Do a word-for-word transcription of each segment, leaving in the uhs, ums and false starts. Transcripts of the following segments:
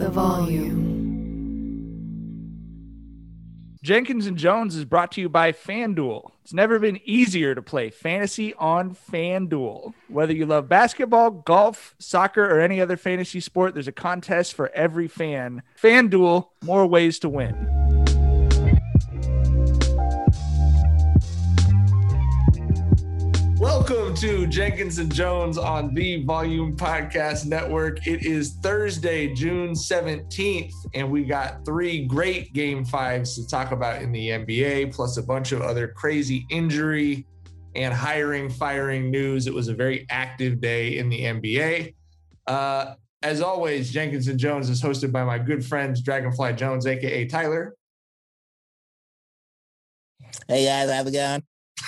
the volume. Jenkins and Jones is brought to you by FanDuel. It's never been easier to play fantasy on FanDuel. Whether you love basketball, golf, soccer, or any other fantasy sport, there's a contest for every fan. FanDuel, more ways to win. Welcome to Jenkins and Jones on the Volume Podcast Network. It is Thursday, June seventeenth, and we got three great game fives to talk about in the N B A, plus a bunch of other crazy injury and hiring, firing news. It was a very active day in the N B A. Uh, as always, Jenkins and Jones is hosted by my good friends, Dragonfly Jones, a k a. Tyler. Hey, guys, how's it going?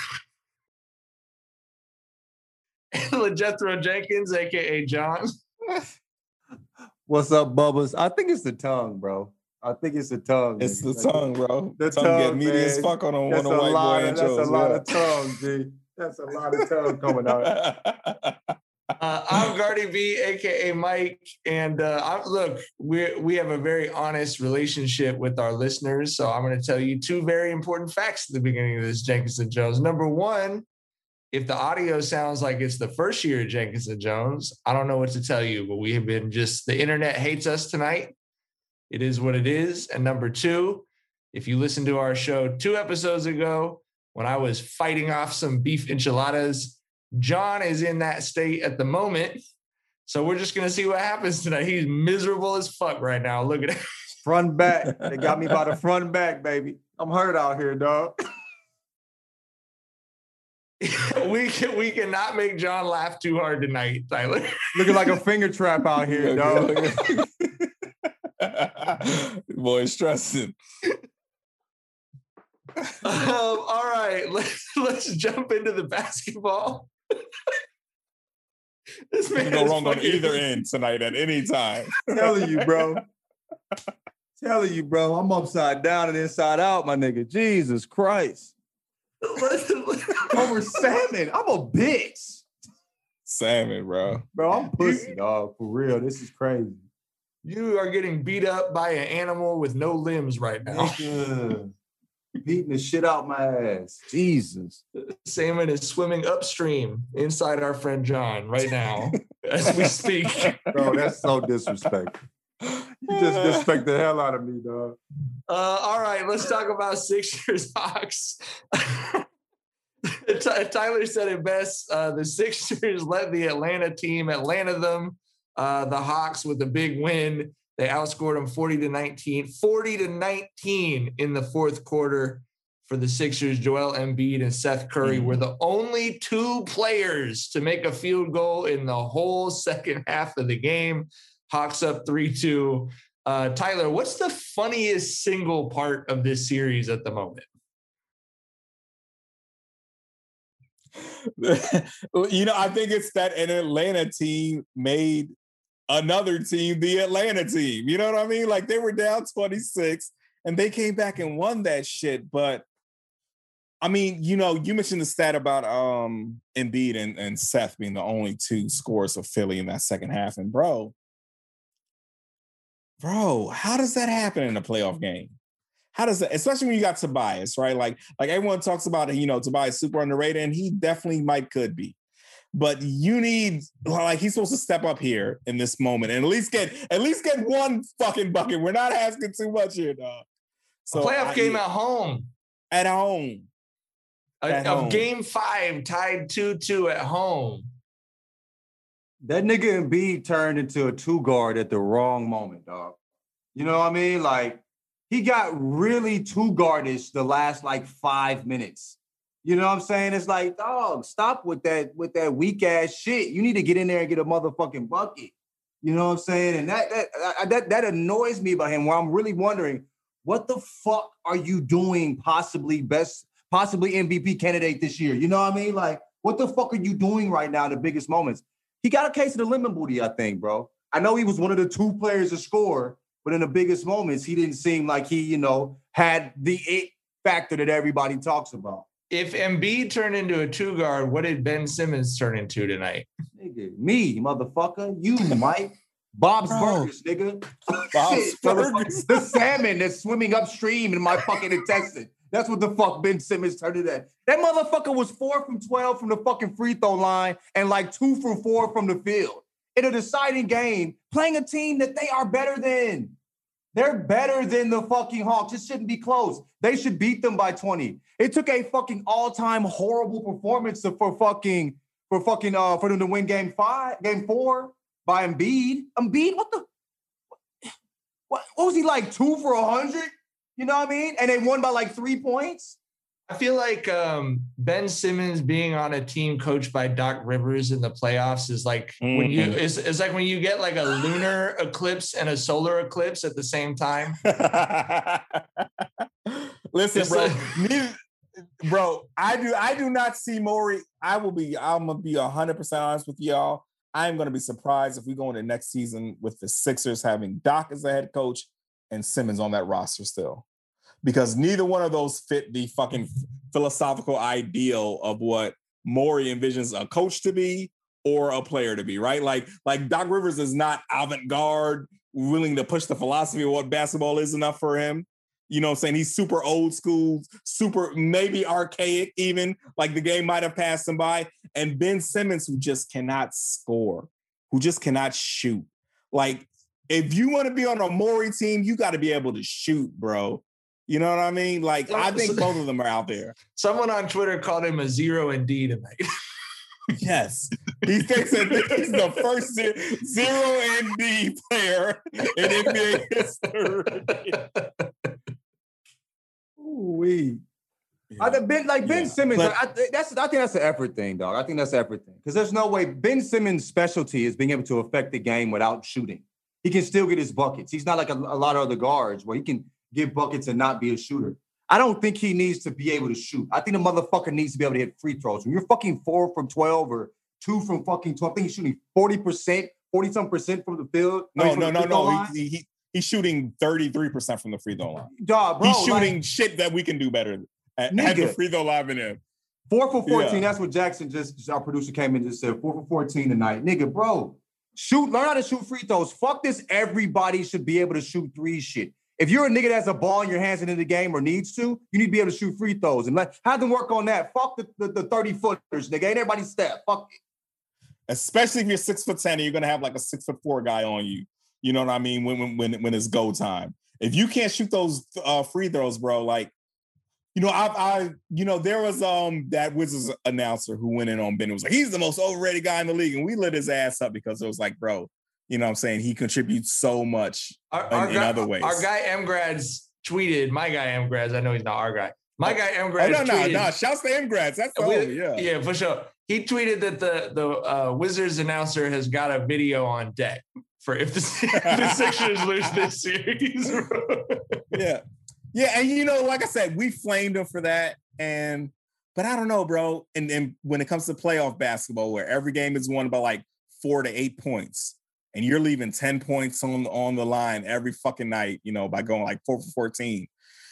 And Jethro Jenkins, a k a. John. What's up, Bubba's? I think it's the tongue, bro. I think it's the tongue. It's the like, tongue, bro. The tongue, tongue, get meaty man. as fuck on a, That's on a, a white lot boy of, That's intros, a lot yeah. of tongue, G. That's a lot of tongue coming out. Uh, I'm Gardy B, a k a. Mike, and uh, I, look, we we have a very honest relationship with our listeners, so I'm going to tell you two very important facts at the beginning of this Jenkins and Jones. Number one, if the audio sounds like it's the first year of Jenkins and Jones, I don't know what to tell you, but we have been just, the internet hates us tonight. It is what it is. And number two, if you listen to our show two episodes ago, when I was fighting off some beef enchiladas, John is in that state at the moment. So we're just going to see what happens tonight. He's miserable as fuck right now. Look at it. Front back. They got me by the front back, baby. I'm hurt out here, dog. we can, we cannot make John laugh too hard tonight, Tyler. Looking like a finger trap out here, dog. Boy, stressing. Um, all right, let's let's jump into the basketball. This man You can go wrong fucking... on either end tonight at any time. Telling you, bro. Telling you, bro. I'm upside down and inside out, my nigga. Jesus Christ. Over salmon. I'm a bitch. Salmon, bro. Bro, I'm pussy, dog. For real. This is crazy. You are getting beat up by an animal with no limbs right now. Nigga. Beating the shit out my ass. Jesus. Salmon is swimming upstream inside our friend John right now as we speak. Bro, that's so disrespectful. You just disrespect the hell out of me, dog. Uh, all right, let's talk about Sixers Hawks. Tyler said it best. Uh, the Sixers led the Atlanta team, Atlanta them. Uh, the Hawks with a big win. They outscored them forty to nineteen. forty to nineteen in the fourth quarter for the Sixers. Joel Embiid and Seth Curry were the only two players to make a field goal in the whole second half of the game. Hawks up three two. Uh, Tyler, what's the funniest single part of this series at the moment? You know, I think it's that an Atlanta team made another team the Atlanta team. You know what I mean? Like, they were down twenty-six and they came back and won that shit. But I mean, you know, you mentioned the stat about um, Embiid and, and Seth being the only two scores of Philly in that second half. And bro, bro, how does that happen in a playoff game? How does that, especially when you got Tobias, right? Like, like everyone talks about, you know, Tobias super underrated, and he definitely might could be. But you need, like, he's supposed to step up here in this moment and at least get at least get one fucking bucket. We're not asking too much here, dog. So a playoff I, game at home. At home. At a, home. Of game five tied two two at home. That nigga Embiid turned into a two guard at the wrong moment, dog. You know what I mean? Like, he got really two guardish the last like five minutes. You know what I'm saying? It's like, dog, stop with that with that weak ass shit. You need to get in there and get a motherfucking bucket. You know what I'm saying? And that that that that annoys me about him. Where I'm really wondering, what the fuck are you doing? Possibly best, possibly M V P candidate this year. You know what I mean? Like, what the fuck are you doing right now? The biggest moments. He got a case of the lemon booty, I think, bro. I know he was one of the two players to score, but in the biggest moments, he didn't seem like he, you know, had the it factor that everybody talks about. If Embiid turned into a two guard, what did Ben Simmons turn into tonight? Nigga, me, motherfucker. You, Mike. Bob's Bro. Burgers, nigga. Bob's Shit, motherfucker. Burgers. The salmon that's swimming upstream in my fucking intestine. That's what the fuck Ben Simmons turned it at. That motherfucker was four from twelve from the fucking free throw line and like two from four from the field in a deciding game, playing a team that they are better than. They're better than the fucking Hawks. It shouldn't be close. They should beat them by twenty. It took a fucking all-time horrible performance for fucking for fucking uh for them to win game five, game four by Embiid. Embiid, what the what, what was he like? Two for a hundred? You know what I mean? And they won by like three points. I feel like um, Ben Simmons being on a team coached by Doc Rivers in the playoffs is like mm-hmm. when you it's, it's like when you get like a lunar eclipse and a solar eclipse at the same time. Listen, It's bro, like- neither, bro, I do I do not see Morey. I will be. I'm gonna be a hundred percent honest with y'all. I'm gonna be surprised if we go into next season with the Sixers having Doc as the head coach and Simmons on that roster still. Because neither one of those fit the fucking philosophical ideal of what Morey envisions a coach to be or a player to be, right? Like, like Doc Rivers is not avant-garde, willing to push the philosophy of what basketball is enough for him. You know what I'm saying? He's super old school, super maybe archaic even, like the game might have passed him by. And Ben Simmons, who just cannot score, who just cannot shoot. Like, if you want to be on a Morey team, you got to be able to shoot, bro. You know what I mean? Like, I think both of them are out there. Someone on Twitter called him a zero and D tonight. Yes. He thinks that he's the first zero, zero and D player in N B A history. Ooh-wee. Yeah. I think Ben, like Ben Yeah. Simmons, But- I, I- that's I think that's an effort thing, dog. I think that's an effort thing because there's no way Ben Simmons' specialty is being able to affect the game without shooting. He can still get his buckets. He's not like a, a lot of other guards where he can get buckets and not be a shooter. I don't think he needs to be able to shoot. I think the motherfucker needs to be able to hit free throws. When you're fucking four from twelve or two from fucking twelve, I think he's shooting forty percent, forty some percent from the field. No, from no, the no, free throw no. line. He, he, he's shooting thirty-three percent from the free throw line. Dog, bro, He's shooting like, shit that we can do better at, Nigga. at the free throw line than him. Four for fourteen. Yeah. That's what Jackson just, our producer came in and just said. Four for fourteen tonight. Nigga, bro. Shoot, learn how to shoot free throws. Fuck this. Everybody should be able to shoot three shit. If you're a nigga that has a ball in your hands into the game or needs to, you need to be able to shoot free throws. And let have them work on that. Fuck the, the, the thirty-footers, nigga. Ain't everybody step. Fuck it. Especially if you're six foot ten and you're gonna have like a six foot four guy on you. You know what I mean? When when when, when it's go time. If you can't shoot those uh, free throws, bro, like, you know, I, I, you know, there was um that Wizards announcer who went in on Ben and was like, he's the most overrated guy in the league, and we lit his ass up because it was like, bro, you know what I'm saying? He contributes so much Our, in, our in guy, other ways. Our guy M Grads tweeted, my guy M Grads, I know he's not our guy. My guy M Oh, Grads no, no, tweeted, no. Shouts to M Grads. That's the with- homie, yeah. yeah, for sure. He tweeted that the, the uh, Wizards announcer has got a video on deck for if the, if the Sixers lose this series. Yeah. Yeah. And you know, like I said, we flamed him for that. And but I don't know, bro. And and when it comes to playoff basketball, where every game is won by like four to eight points, and you're leaving ten points on, on the line every fucking night, you know, by going like four for fourteen.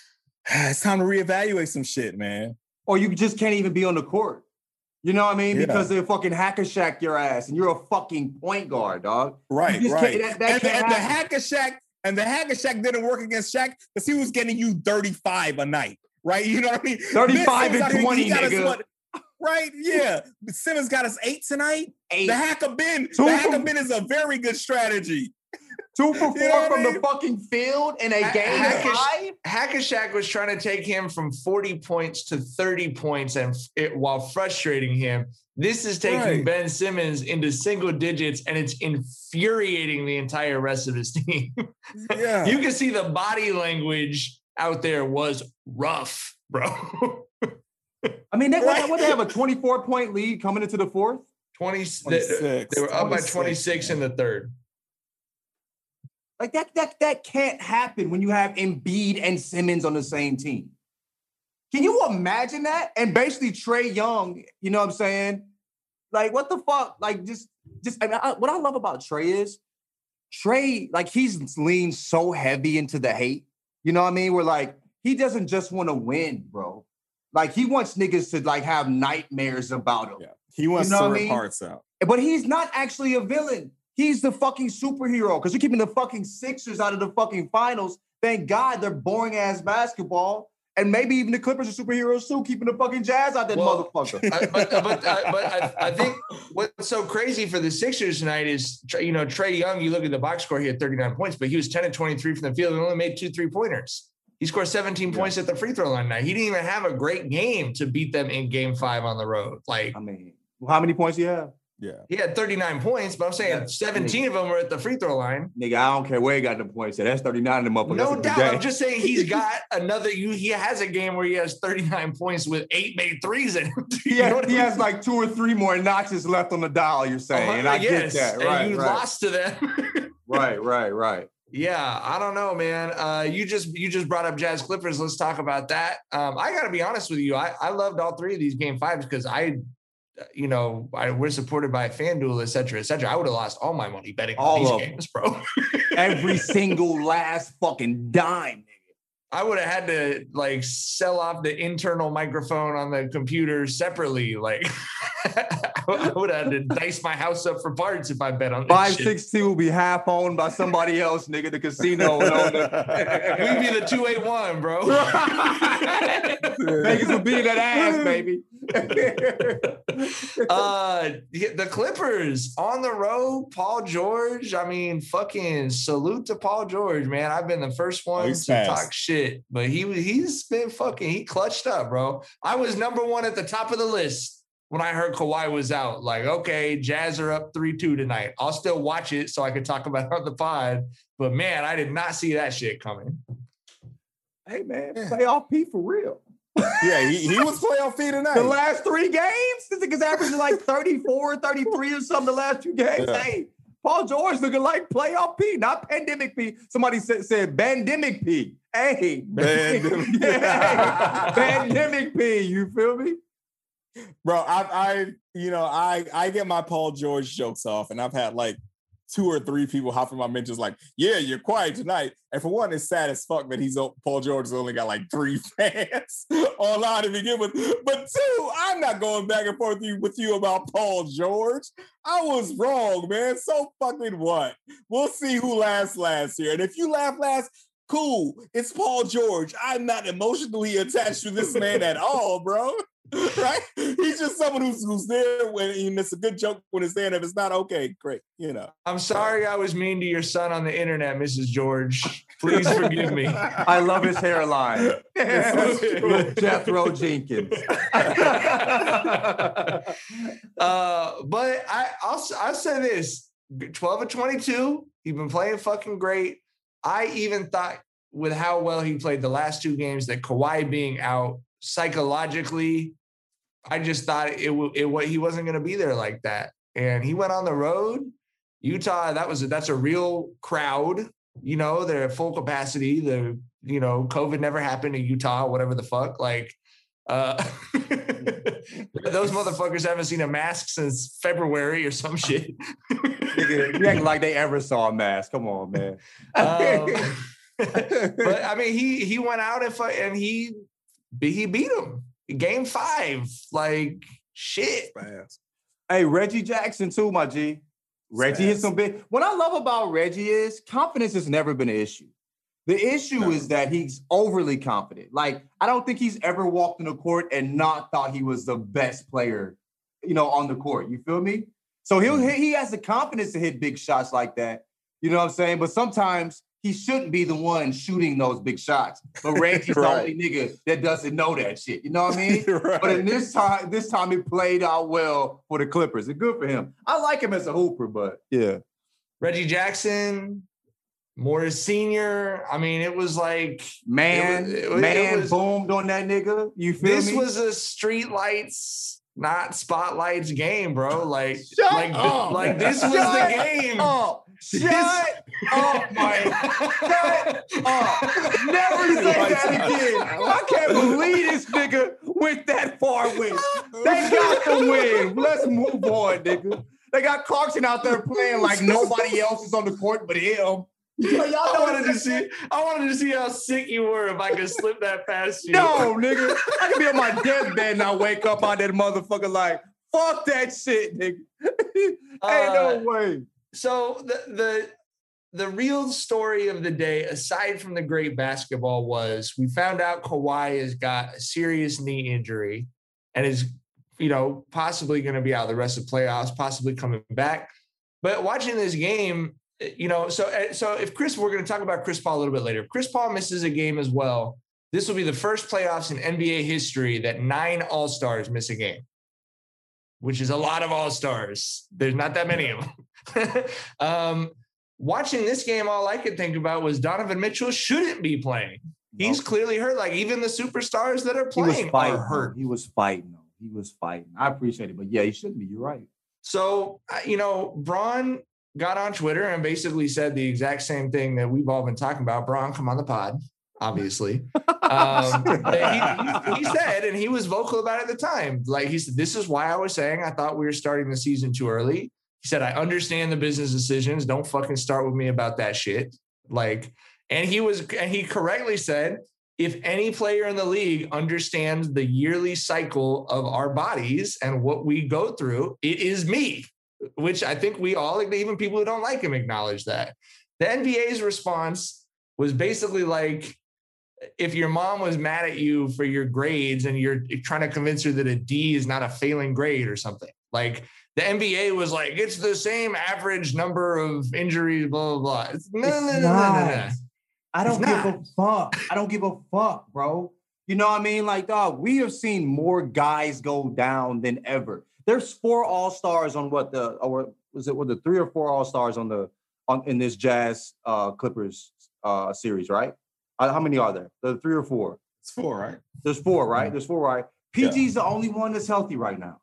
It's time to reevaluate some shit, man. Or you just can't even be on the court. You know what I mean? Yeah. Because they fucking hacker shack your ass and you're a fucking point guard, dog. Right, You just right. can't- that- that and, the, can't and the happen. hacker shack and the hacker shack didn't work against Shaq because he was getting you thirty-five a night, right? You know what I mean? thirty-five Ben Simmons and out here, he twenty, got us nigga. what- Right? Yeah. Simmons got us eight tonight. Eight. The hacker bin. Two The hacker from- bin is a very good strategy. Two for You four know what from I the mean? fucking field in a Ha- game hackish- five? Hackashack was trying to take him from forty points to thirty points and it, while frustrating him. This is taking Right. Ben Simmons into single digits and it's infuriating the entire rest of his team. Yeah. You can see the body language out there was rough, bro. I mean, they, what, Right. what, they have a twenty-four point lead coming into the fourth? twenty, they, twenty-six. they were up by twenty-six, twenty-six in man. the third. Like that, that, that can't happen when you have Embiid and Simmons on the same team. Can you imagine that? And basically Trae Young, you know what I'm saying? Like, what the fuck? Like, just, just I mean, I, what I love about Trae is Trae, like, he's leaned so heavy into the hate. You know what I mean? Where like he doesn't just want to win, bro. Like he wants niggas to like have nightmares about him. Yeah. He wants You know to what I rip mean? hearts out. But he's not actually a villain. he's the fucking superhero because you're keeping the fucking Sixers out of the fucking finals. Thank God they're boring ass basketball. And maybe even the Clippers are superheroes too, keeping the fucking Jazz out that well, motherfucker. I, but but, uh, but I, I think what's so crazy for the Sixers tonight is, you know, Trae Young, you look at the box score, he had thirty-nine points, but he was ten and twenty-three from the field and only made two three-pointers. He scored seventeen yeah. points at the free throw line tonight. He didn't even have a great game to beat them in game five on the road. Like, I mean, how many points do you have? Yeah. He had thirty-nine points, but I'm saying yeah. seventeen nigga. of them were at the free throw line. Nigga, I don't care where he got the points. That's thirty-nine of them up. No doubt. I'm just saying he's got another, you, he has a game where he has thirty-nine points with eight made threes in him. He, has, he has like two or three more notches left on the dial, you're saying. Uh-huh, and I yes. get that. Right, and you right. lost to them. right, right, right. Yeah, I don't know, man. Uh, you just you just brought up Jazz Clippers. Let's talk about that. Um, I got to be honest with you. I, I loved all three of these game fives because I, you know, I, we're supported by FanDuel, et cetera, et cetera. I would have lost all my money betting all on these games, them. bro. Every single last fucking dime, nigga. I would have had to like sell off the internal microphone on the computer separately. Like I would have had to dice my house up for parts if I bet on this five sixty will be half owned by somebody else, nigga. The casino will own it. We'd be the two eight one, bro. Vegas will be that ass, baby. uh, the Clippers on the road, Paul George. I mean, fucking salute to Paul George, man. I've been the first one oh, to fast. talk shit, but he he's been fucking he clutched up, bro. I was number one at the top of the list when I heard Kawhi was out. Like, okay, Jazz are up three two tonight. I'll still watch it so I can talk about it on the pod. But man, I did not see that shit coming. Hey man, playoff P for real. Yeah, he, he was playoff P tonight. The last three games, this nigga's averaging like thirty-four, thirty-three or something the last two games. Yeah. Hey, Paul George looking like playoff P, not pandemic P. Somebody said, said pandemic P. Hey, pandemic. Yeah, pandemic P. You feel me? Bro, I, I, you know, I, I get my Paul George jokes off, and I've had like two or three people hop in my mentions like, yeah, you're quiet tonight. And for one, it's sad as fuck that he's Paul George has only got like three fans online to begin with. But two, I'm not going back and forth with you about Paul George. I was wrong, man. So fucking what? We'll see who laughs last year. And if you laugh last, cool. It's Paul George. I'm not emotionally attached to this man at all, bro. Right? He's just someone who's who's there when and it's a good joke when it's there. And if it's not, okay, great. You know. I'm sorry I was mean to your son on the internet, Missus George. Please forgive me. I love his hairline. With Jethro Jenkins. uh, but I I'll I'll say this: twelve and twenty-two. He's been playing fucking great. I even thought with how well he played the last two games that Kawhi being out psychologically, I just thought it it what he wasn't going to be there like that. And he went on the road. Utah, that was a, that's a real crowd. You know, they're at full capacity. The you know, COVID never happened in Utah, whatever the fuck. Like, uh, those motherfuckers haven't seen a mask since February or some shit. You act like they ever saw a mask. Come on, man. Um, but I mean, he he went out and and he he beat him game five. Like shit. Fast. Hey, Reggie Jackson too, my G. Reggie hit some big. What I love about Reggie is confidence has never been an issue. The issue no. is that he's overly confident. Like, I don't think he's ever walked in the court and not thought he was the best player, you know, on the court. You feel me? So he'll hit, he has the confidence to hit big shots like that. You know what I'm saying? But sometimes he shouldn't be the one shooting those big shots. But Reggie's right. the only nigga that doesn't know that shit. You know what I mean? Right. But in this time, this time he played out well for the Clippers. It's good for him. I like him as a hooper, but yeah. Reggie Jackson, Morris Senior I mean, it was like man, it was, it, man it was, boomed on that nigga. You feel this me? This was a street lights, not spotlights game, bro. Like, Shut like, up. like this was Shut the game. Up. Shut up, Mike. Shut up. Never say that again. I can't believe this nigga went that far with it. They got the win. Let's move on, nigga. They got Clarkson out there playing like nobody else is on the court but him. Y'all I wanted to see. I wanted to see how sick you were if I could slip that past you. No, nigga. I could be on my deathbed and I wake up on that motherfucker like, fuck that shit, nigga. Ain't uh, no way. so the the the real story of the day, aside from the great basketball, was we found out Kawhi has got a serious knee injury and is, you know, possibly going to be out the rest of playoffs, possibly coming back. But watching this game, you know, so so if Chris, we're going to talk about Chris Paul a little bit later. If Chris Paul misses a game as well, this will be the first playoffs in N B A history that nine All-Stars miss a game, which is a lot of All-Stars. There's not that many of them. um, Watching this game, all I could think about was Donovan Mitchell shouldn't be playing. He's nope. clearly hurt. Like even the superstars that are playing fighting, are hurt. He was fighting. He was fighting. I appreciate it, but yeah, he shouldn't be. You're right. So, you know, Bron got on Twitter and basically said the exact same thing that we've all been talking about. Bron, come on the pod, obviously. um, he, he said, and he was vocal about it at the time. Like he said, this is why I was saying I thought we were starting the season too early. He said, I understand the business decisions. Don't fucking start with me about that shit. Like, and he was, and he correctly said, if any player in the league understands the yearly cycle of our bodies and what we go through, it is me, which I think we all, even people who don't like him, acknowledge that. The N B A's response was basically like, if your mom was mad at you for your grades and you're trying to convince her that a D is not a failing grade or something, like, the N B A was like, it's the same average number of injuries, blah, blah, blah. It's, no, no, no, no, no, no. I don't give a fuck. I don't give a fuck, bro. You know what I mean? Like, dog, we have seen more guys go down than ever. There's four All-Stars on what the, or was it, what the three or four All-Stars on the, on in this Jazz uh, Clippers uh, series, right? Uh, how many are there? The three or four? It's four, right? There's four, right? There's four, right? P G's yeah. the only one that's healthy right now.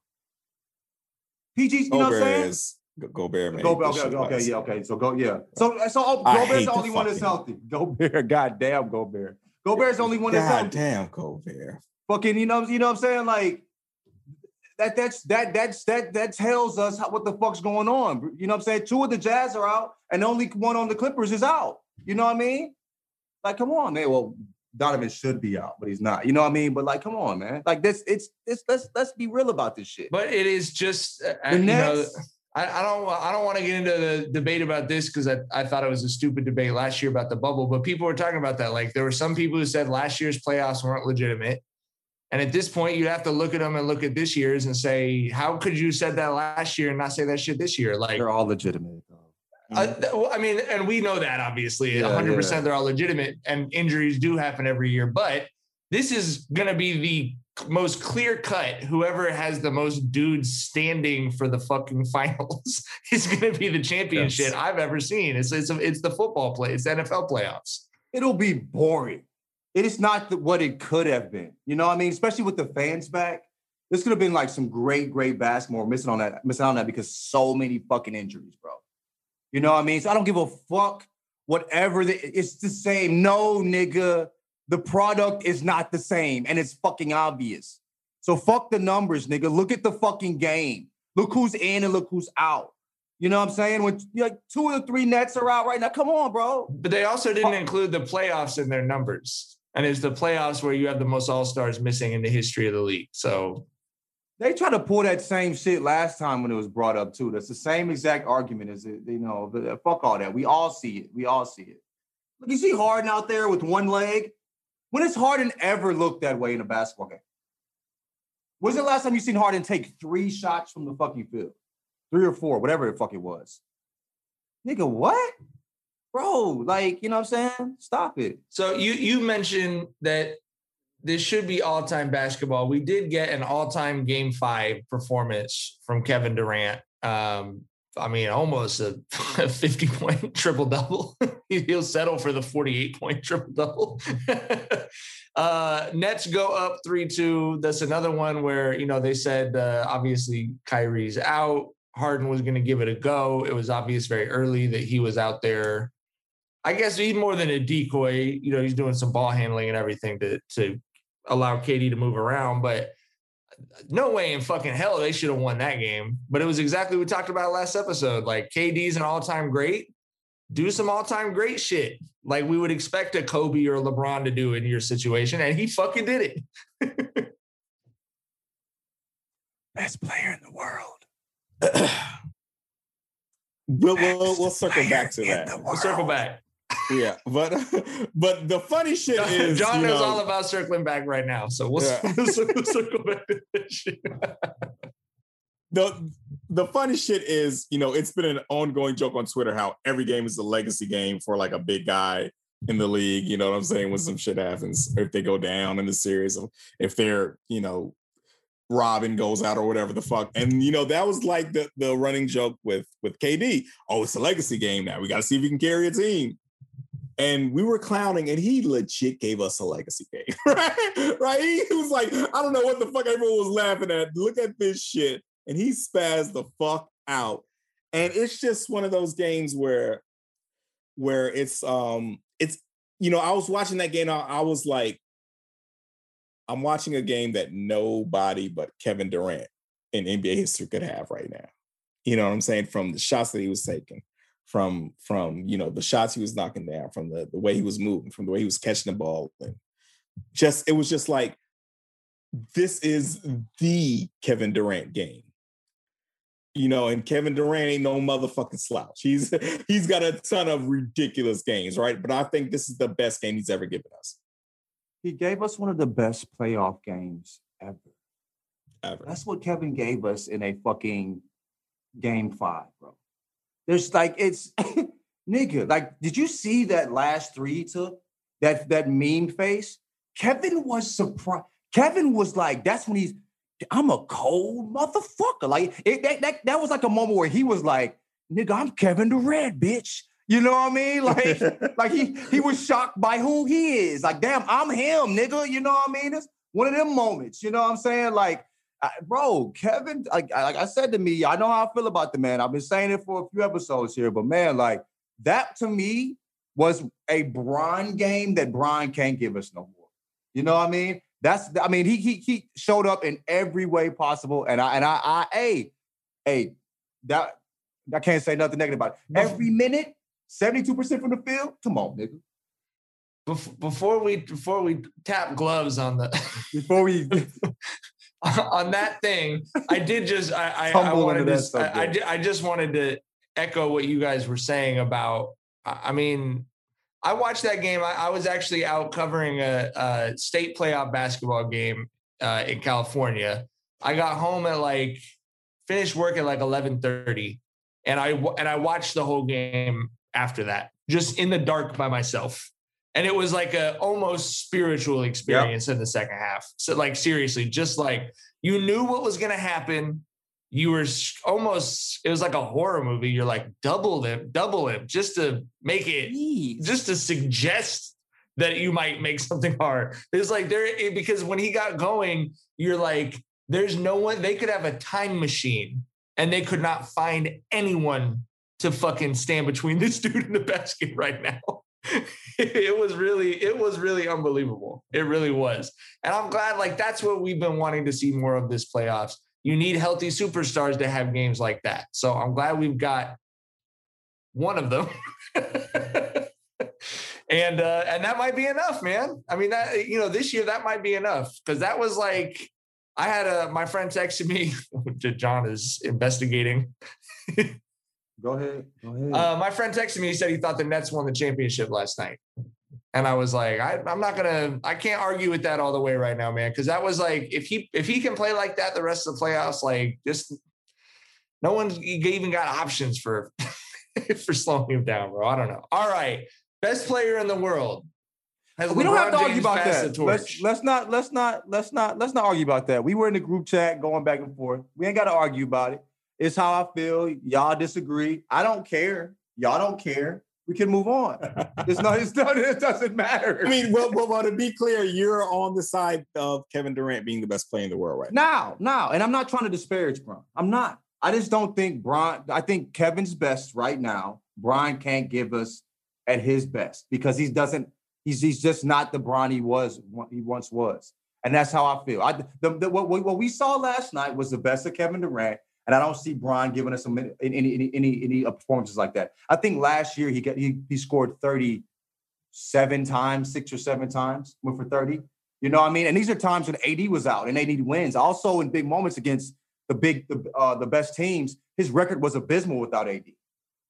P G's, you Gobert know what I'm saying? Is, Gobert, man. Gobert, okay, okay, yeah, okay. So go, yeah. So, so oh, Gobert's the only the one that's healthy. Gobert, goddamn Gobert. Gobert's the only one that's healthy. Goddamn Gobert. Fucking, you know, you know what I'm saying? Like that, that's that, that's that, that tells us how, what the fuck's going on. You know what I'm saying? Two of the Jazz are out, and only one on the Clippers is out. You know what I mean? Like, come on, man. Well, Donovan should be out, but he's not. You know what I mean? But like, come on, man. Like this, it's it's let's let's be real about this shit. But it is just uh, the you next, know, I, I don't I don't want to get into the debate about this because I, I thought it was a stupid debate last year about the bubble. But people were talking about that. Like there were some people who said last year's playoffs weren't legitimate. And at this point, you have to look at them and look at this year's and say, how could you said that last year and not say that shit this year? Like they're all legitimate, though. Uh, well, I mean, and we know that obviously yeah, one hundred percent yeah. they're all legitimate and injuries do happen every year. But this is going to be the most clear cut. Whoever has the most dudes standing for the fucking finals is going to be the championship yes. I've ever seen. It's, it's, it's the football play. It's the N F L playoffs. It'll be boring. It is not the, what it could have been. You know what I mean? Especially with the fans back. This could have been like some great, great basketball. Missing on that, missing out on that because so many fucking injuries, bro. You know what I mean? So I don't give a fuck whatever. The, it's the same. No, nigga. The product is not the same. And it's fucking obvious. So fuck the numbers, nigga. Look at the fucking game. Look who's in and look who's out. You know what I'm saying? When like two of the three Nets are out right now. Come on, bro. But they also didn't include the playoffs in their numbers. And it's the playoffs where you have the most All-Stars missing in the history of the league. So they tried to pull that same shit last time when it was brought up too. That's the same exact argument as it, you know, the, fuck all that. We all see it. We all see it. Look, you see Harden out there with one leg. When has Harden ever looked that way in a basketball game? When's the last time you seen Harden take three shots from the fucking field? Three or four, whatever the fuck it was. Nigga, what? Bro, like, you know what I'm saying? Stop it. So you you mentioned that this should be all-time basketball. We did get an all-time game five performance from Kevin Durant. Um, I mean, almost a fifty-point triple-double. He'll settle for the forty-eight point triple-double. uh, Nets go up three two. That's another one where, you know, they said, uh, obviously, Kyrie's out. Harden was going to give it a go. It was obvious very early that he was out there. I guess he's more than a decoy. You know, he's doing some ball handling and everything to to allow K D to move around, but no way in fucking hell they should have won that game. But it was exactly what we talked about last episode. Like K D's an all-time great. Do some all-time great shit like we would expect a Kobe or LeBron to do in your situation, and he fucking did it. Best player in the world. we'll, we'll, we'll circle back to that. We'll circle back. Yeah, but but the funny shit is, John you knows know, all about circling back right now, so we'll, yeah. we'll, we'll circle back to this shit. the the funny shit is, you know, it's been an ongoing joke on Twitter how every game is a legacy game for like a big guy in the league. You know what I'm saying? When some shit happens, or if they go down in the series, if they're, you know, Robin goes out or whatever the fuck. And, you know, that was like the, the running joke with, with K D. Oh, it's a legacy game now. We got to see if he can carry a team. And we were clowning, and he legit gave us a legacy game, right? Right? He was like, I don't know what the fuck everyone was laughing at. Look at this shit. And he spazzed the fuck out. And it's just one of those games where, where it's, um, it's, you know, I was watching that game. I, I was like, I'm watching a game that nobody but Kevin Durant in N B A history could have right now. You know what I'm saying? From the shots that he was taking, from, from, you know, the shots he was knocking down, from the, the way he was moving, from the way he was catching the ball. And just, it was just like, this is the Kevin Durant game. You know, and Kevin Durant ain't no motherfucking slouch. He's he's got a ton of ridiculous games, right? But I think this is the best game he's ever given us. He gave us one of the best playoff games ever. Ever. That's what Kevin gave us in a fucking game five, bro. There's like, it's, nigga, like, did you see that last three he took? That, that meme face? Kevin was surprised. Kevin was like, that's when he's, I'm a cold motherfucker. Like, it, that, that, that was like a moment where he was like, nigga, I'm Kevin Durant, bitch. You know what I mean? Like, like he he was shocked by who he is. Like, damn, I'm him, nigga. You know what I mean? It's one of them moments. You know what I'm saying? Like, I, bro, Kevin, like, like I said to me, I know how I feel about the man. I've been saying it for a few episodes here, but man, like, that to me was a Bron game that Bron can't give us no more. You know what I mean? That's, I mean, he he he showed up in every way possible, and I and I, I hey, hey, that I can't say nothing negative about it. Every minute. seventy-two percent from the field? Come on, nigga. Before we before we tap gloves on the before we on that thing, I did just I I, I wanted to I, I I just wanted to echo what you guys were saying about. I mean, I watched that game. I, I was actually out covering a, a state playoff basketball game uh, in California. I got home at like finished work at like eleven thirty, and I and I watched the whole game after that, just in the dark by myself. And it was like a almost spiritual experience yep. in the second half. So like, seriously, just like you knew what was going to happen. You were almost, it was like a horror movie. You're like, double him, double him, just to make it, Jeez. just to suggest that you might make something hard. It's like there, because when he got going, you're like, there's no one, they could have a time machine and they could not find anyone to fucking stand between this dude and the basket right now. It was really, it was really unbelievable. It really was. And I'm glad, like, that's what we've been wanting to see more of this playoffs. You need healthy superstars to have games like that. So I'm glad we've got one of them. and, uh, and that might be enough, man. I mean, that, you know, this year that might be enough. Cause that was like, I had a, my friend texted me, John is investigating. Go ahead. Go ahead. Uh, my friend texted me. He said he thought the Nets won the championship last night. And I was like, I, I'm not going to, I can't argue with that all the way right now, man. Cause that was like, if he, if he can play like that the rest of the playoffs, like just no one's even got options for, for slowing him down, bro. I don't know. All right. Best player in the world. We LeBron don't have to James argue about that. Let's, let's not, let's not, let's not, let's not argue about that. We were in the group chat going back and forth. We ain't got to argue about it. It's how I feel. Y'all disagree. I don't care. Y'all don't care. We can move on. It's not, it's not, it doesn't matter. I mean, well, well, well, to be clear, you're on the side of Kevin Durant being the best player in the world right now. Now, now, and I'm not trying to disparage Bron. I'm not. I just don't think Bron, I think Kevin's best right now, Bron can't give us at his best because he doesn't, he's he's just not the Bron he was, he once was. And that's how I feel. I, the, the, what, what we saw last night was the best of Kevin Durant. And I don't see Bron giving us some, any any any any performances like that. I think last year he got he, he scored thirty-seven times, six or seven times, went for thirty. You know what I mean? And these are times when A D was out and A D wins. Also in big moments against the big the uh, the best teams, his record was abysmal without A D.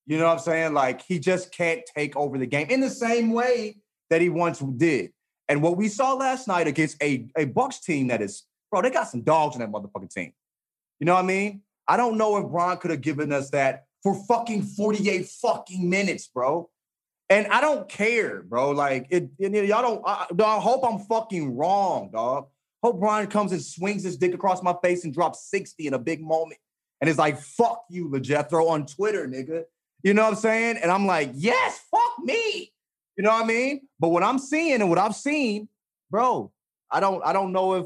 You know what I'm saying? Like, he just can't take over the game in the same way that he once did. And what we saw last night against a, a Bucks team that is, bro, they got some dogs in that motherfucking team. You know what I mean? I don't know if Bron could have given us that for fucking forty-eight fucking minutes, bro. And I don't care, bro. Like, it, it y'all don't, I, I hope I'm fucking wrong, dog. Hope Bron comes and swings his dick across my face and drops sixty in a big moment. And it's like, fuck you, LeJethro, on Twitter, nigga. You know what I'm saying? And I'm like, yes, fuck me. You know what I mean? But what I'm seeing and what I've seen, bro, I don't, I don't know if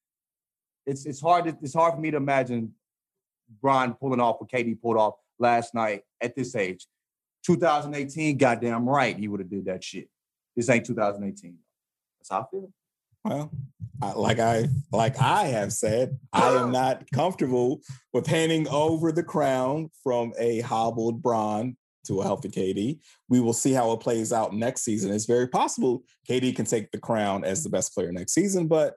it's it's hard to, it's hard for me to imagine Bron pulling off what K D pulled off last night at this age. two thousand eighteen, goddamn right, he would have did that shit. This ain't two thousand eighteen. That's how I feel. Well, I, like I like I have said, I am not comfortable with handing over the crown from a hobbled Bron to a healthy K D. We will see how it plays out next season. It's very possible K D can take the crown as the best player next season, but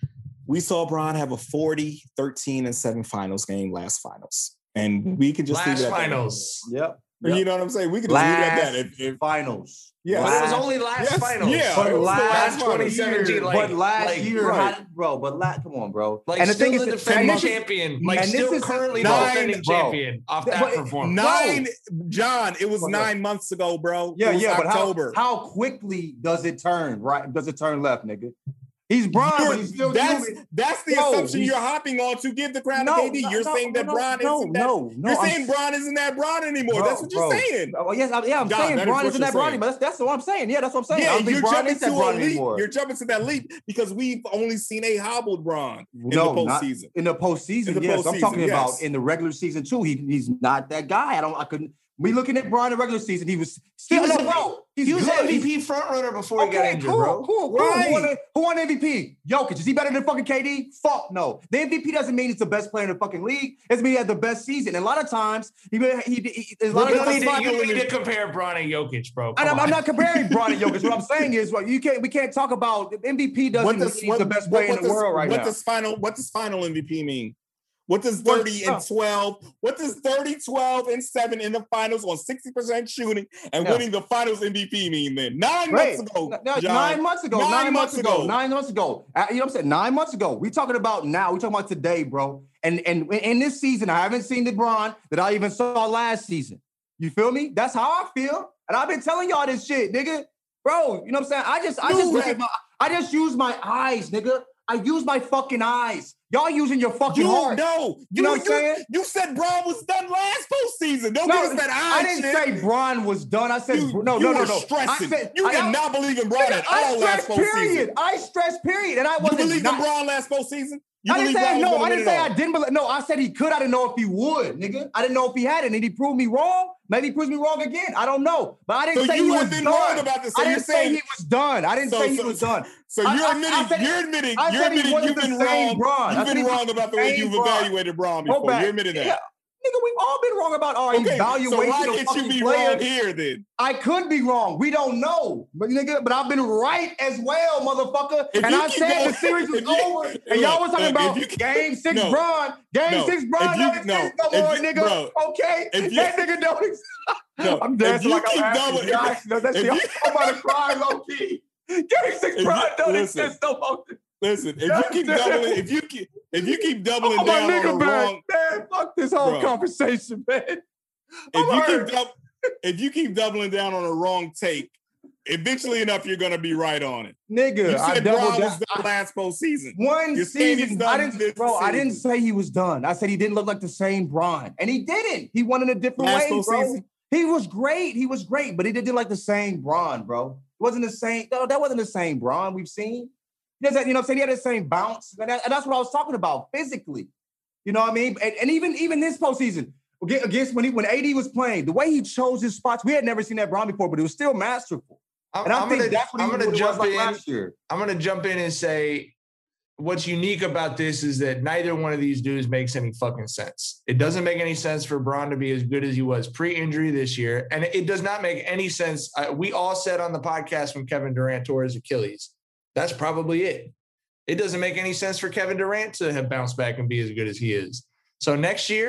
we saw Bron have a forty, thirteen, and seven finals game last finals. And we can just last leave it at finals. That. Yep. You know what I'm saying? We can just last leave it at that. If, if, finals. Yeah, but it was only last yes, finals. Yeah, but it was last, last twenty seventeen. year, Like, but last like, year, right. how, bro. But last, come on, bro. Like, and the still thing the is, defending and this is- champion, like and this still is currently the nine, defending bro. champion off that But performance. Nine, John, it was Bro. nine months ago, bro. Yeah, it was yeah, October. but how, how quickly does it turn, right? Does it turn left, nigga? He's Bron, You're- but he's still that's, human. that's the No, assumption he's- you're hopping on to give the crown No, to K D. no, You're no, saying that no, Bron no, isn't that. no, no, you're I'm- saying Bron isn't that Bron anymore. Bro, that's what bro. you're saying. Oh, yes, I, yeah, I'm John, saying that is Bron what isn't you're that Bron saying. anymore. That's, that's what I'm saying. Yeah, that's what I'm saying. I Yeah, don't think you're Bron jumping is to that a Bron leap. anymore. You're jumping to that leap because we've only seen a hobbled Bron in No, the not postseason. in the postseason. In the yes, I'm postseason, talking yes. about in the regular season too. He, he's not that guy. I don't. I couldn't. Me looking at Bron in the regular season, he was He still was, no, a- bro. He's he was good. M V P He's- front runner before he got Okay, injured, cool, bro. cool, cool. Right. Who, won, who won M V P? Jokic. Is he better than fucking K D? Fuck no. The M V P doesn't mean he's the best player in the fucking league. It means he had the best season. And a lot of times, he, he, he, he there's a lot You of need, to, times. you need to compare Bron and Jokic, bro. Come And I'm, on. I'm not comparing Bron and Jokic. What I'm saying is, well, you can't. We can't talk about M V P. Doesn't What mean does he's what, the best what- player what in the does- world right what now. Does final, what does final M V P mean? What does What- thirty uh, and twelve? What does thirty, twelve, and seven in the finals on sixty percent shooting and Yeah. winning the finals M V P mean then? Nine Right. months ago, No, no, John. nine months ago. Nine Nine, months months ago. ago. Nine months ago. Uh, you know what I'm saying? Nine months ago. We talking about now. We talking about today, bro. And and in this season, I haven't seen the Bron that I even saw last season. You feel me? That's how I feel. And I've been telling y'all this shit, nigga. Bro, you know what I'm saying? I just I just Dude, look at my I just use my eyes, nigga. I use my fucking eyes. Y'all using your fucking You heart. know, You know what I'm saying? You said Bron was done last postseason. Don't No, give us that I eye didn't shit. say Bron was done. I said You, no, you no, no, were no. stressing. I said, you I, did I, not believe in Bron Nigga, at I all last stressed period. postseason. I stressed period. And I You wasn't believed not, in Bron last postseason? You I didn't believe say Bron was no. gonna I win didn't it say all? I didn't believe. No, I said he could. I didn't know if he would, nigga. I didn't know if he had it, and he proved me wrong. Maybe he proves me wrong again. I don't know. But I didn't So say you he have was been done. wrong about this. So I you're didn't say saying- he was done. I didn't So- say he so- was done. So I- you're I- admitting, I said- you're admitting, I you're said he admitting wasn't you've been the same wrong. Bron. I You've said been he wrong wasn't about the the way same you've Bron. evaluated Bron Go before. back. You're admitting that. Yeah. Nigga, we've all been wrong about our Okay, evaluation so why of can't you fucking be players. wrong here then? I could be wrong. We don't know. But nigga, but I've been right as well, motherfucker. If and you I keep said going- the series was if you- over. look, And y'all was talking look, about if you- game six no, Bron. Game no, six Bron if don't you- exist no, no if more, you- nigga. bro, okay? if you- that nigga don't exist. No, I'm if dancing you like keep I'm happy. double- Yeah, if- no, that if shit, you- I'm about to cry low key. Game six If Bron you- don't listen. exist no more. Listen, if God you keep damn. doubling, if you keep, if you keep doubling Oh, my down on nigga the back. wrong, Man, fuck this whole Bro. conversation, man. if I'm you hurt. keep dub, if you keep doubling down on a wrong take, eventually enough you're gonna be right on it. Nigga, You I said doubled Bron down. was the last postseason. One You're saying he's season, done I this didn't, bro. I didn't season. say he was done. I said he didn't look like the same Bron, and he didn't. He won in a different Last way, bro. postseason? He was great. He was great, but he didn't like the same Bron, bro. It wasn't the same. No, that wasn't the same Bron we've seen. He doesn't, you know, what I'm saying he had the same bounce, and, that, and that's what I was talking about physically. You know what I mean? And, and even even this postseason against when he when A D was playing, the way he chose his spots, we had never seen that Bron before, but it was still masterful. I'm, And I I'm think gonna, that's what he I'm gonna what it jump was like in. last year. I'm going to jump in and say what's unique about this is that neither one of these dudes makes any fucking sense. It doesn't make any sense for Bron to be as good as he was pre-injury this year. And it does not make any sense. Uh, we all said on the podcast when Kevin Durant tore his Achilles, that's probably it. It doesn't make any sense for Kevin Durant to have bounced back and be as good as he is. So next year,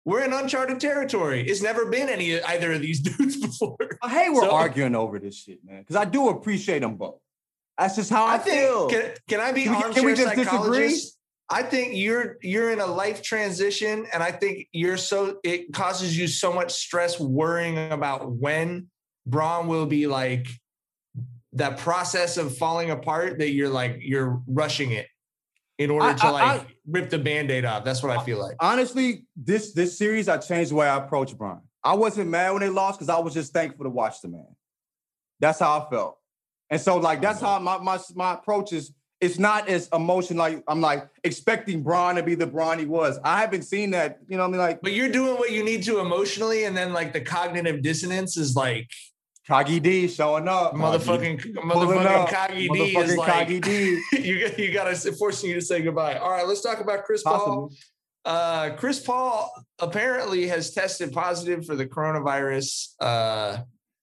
we're in uncharted territory. It's never been any either of these dudes before. I hate we're So- arguing over this shit, man, because I do appreciate them both. That's just how I, I think. feel. Can, can I be Can we- armchair can we just disagree? psychologist? I think you're you're in a life transition, and I think you're so it causes you so much stress worrying about when Braun will be like that process of falling apart that you're like you're rushing it in order I- to I- like I- rip the Band-Aid off. That's what I feel like. Honestly, this this series, I changed the way I approach Braun. I wasn't mad when they lost because I was just thankful to watch the man. That's how I felt. And so, like, that's how my my, my approach is. It's not as emotional. Like, I'm like expecting Braun to be the Braun he was. I haven't seen that, you know what I mean? Like, But you're doing what you need to emotionally, and then like the cognitive dissonance is like Kagi D showing up. motherfucking Pulling motherfucking up. Kagi D is Motherfucking like Kagi D. you got you got to forcing you to say goodbye. All right, let's talk about Chris Paul. Possibly. Uh, Chris Paul apparently has tested positive for the coronavirus. Uh,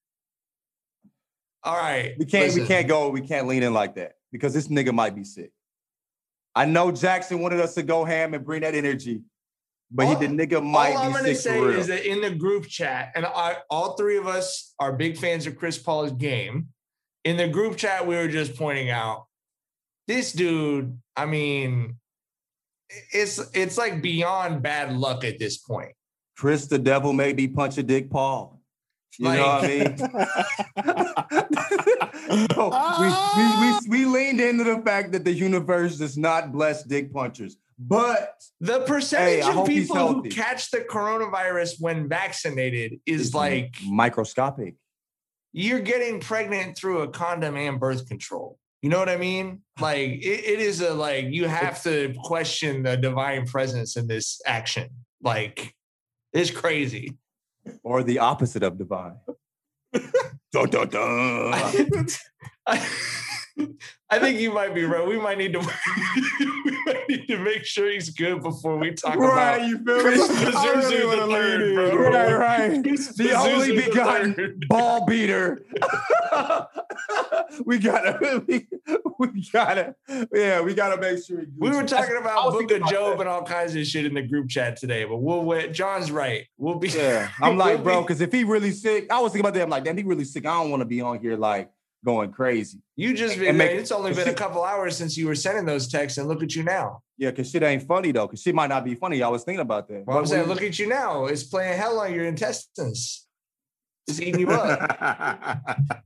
all right, We can't listen. we can't go, we can't lean in like that because this nigga might be sick. I know Jackson wanted us to go ham and bring that energy, but All- he the nigga might All I'm be gonna sick say for real. is that in the group chat, and I, all three of us are big fans of Chris Paul's game. In the group chat, we were just pointing out this dude. I mean, it's it's like beyond bad luck at this point. Chris the devil made me punch a dick Paul. You know what I mean? No, we, we, we, we leaned into the fact that the universe does not bless dick punchers. But The percentage Hey, I of hope he's people who healthy. catch the coronavirus when vaccinated is it's like microscopic. you're getting pregnant through a condom and birth control. You know what I mean? Like it, it is a like you have to question the divine presence in this action. Like it's crazy. Or the opposite of divine. Dun, dun, dun. I, I think you might be right. We might need to we might need to make sure he's good before we talk Right, about you feel Chris me? I Pazuzu really the wanna lean third, in. bro. Right, right. Chris The only Pazuzu the begotten third. ball beater. we gotta, we, we gotta, yeah, we gotta make sure. We were talking I about was Book thinking of about Job that. and all kinds of shit in the group chat today, but we'll wait. John's right. We'll be. Yeah, I'm like, we'll bro, be- because if he really sick, I was thinking about that. I'm like, damn, he really sick. I don't want to be on here like going crazy. You just and been. make- It's only been a shit- couple hours since you were sending those texts, and look at you now. Yeah, because shit ain't funny though. Because shit might not be funny. I was thinking about that. Well, I'm But saying, we- look at you now. It's playing hell on your intestines. It's eating you up.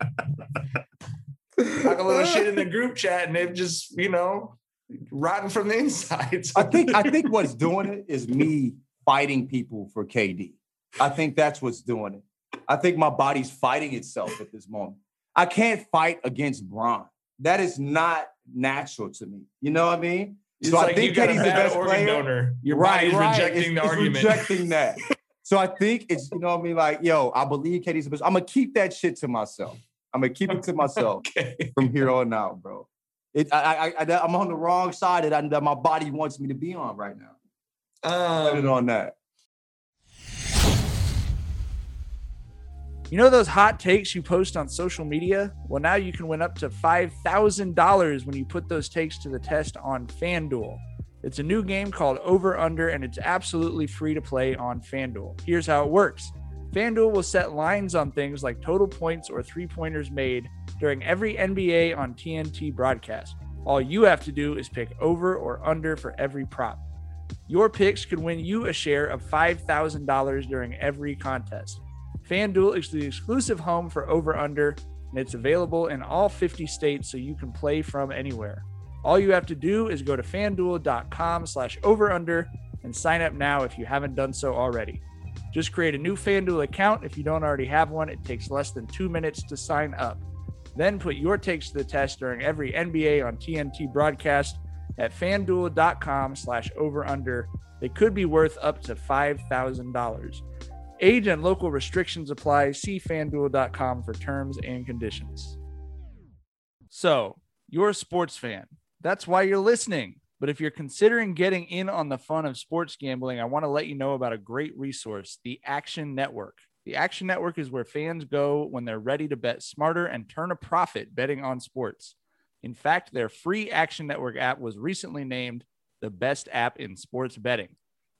Talk a little shit in the group chat, and it just, you know, rotten from the inside. I think I think what's doing it is me fighting people for K D. I think that's what's doing it. I think my body's fighting itself at this moment. I can't fight against Braun. That is not natural to me. You know what I mean? It's so I like think you got a Katie's the bad best organ player. donor. Your Right, body's right. rejecting It's- the it's argument. rejecting that. So I think it's, you know what I mean? Like, yo, I believe Katie's the best. I'm gonna keep that shit to myself. I'm gonna keep it to myself Okay. from here on out, bro. It, I, I, I, I'm on the wrong side that, I, that my body wants me to be on right now. Put it Um, on that. You know those hot takes you post on social media? Well, now you can win up to five thousand dollars when you put those takes to the test on FanDuel. It's a new game called Over Under, and it's absolutely free to play on FanDuel. Here's how it works. FanDuel will set lines on things like total points or three-pointers made during every N B A on T N T broadcast. All you have to do is pick over or under for every prop. Your picks could win you a share of five thousand dollars during every contest. FanDuel is the exclusive home for Over Under, and it's available in all fifty states so you can play from anywhere. All you have to do is go to fanduel.com slash over under and sign up now if you haven't done so already. Just create a new FanDuel account if you don't already have one. It takes less than two minutes to sign up. Then put your takes to the test during every N B A on T N T broadcast at fanduel.com slash over under. They could be worth up to five thousand dollars. Age and local restrictions apply. See fanduel dot com for terms and conditions. So, you're a sports fan. That's why you're listening. But if you're considering getting in on the fun of sports gambling, I want to let you know about a great resource, the Action Network. The Action Network is where fans go when they're ready to bet smarter and turn a profit betting on sports. In fact, their free Action Network app was recently named the best app in sports betting.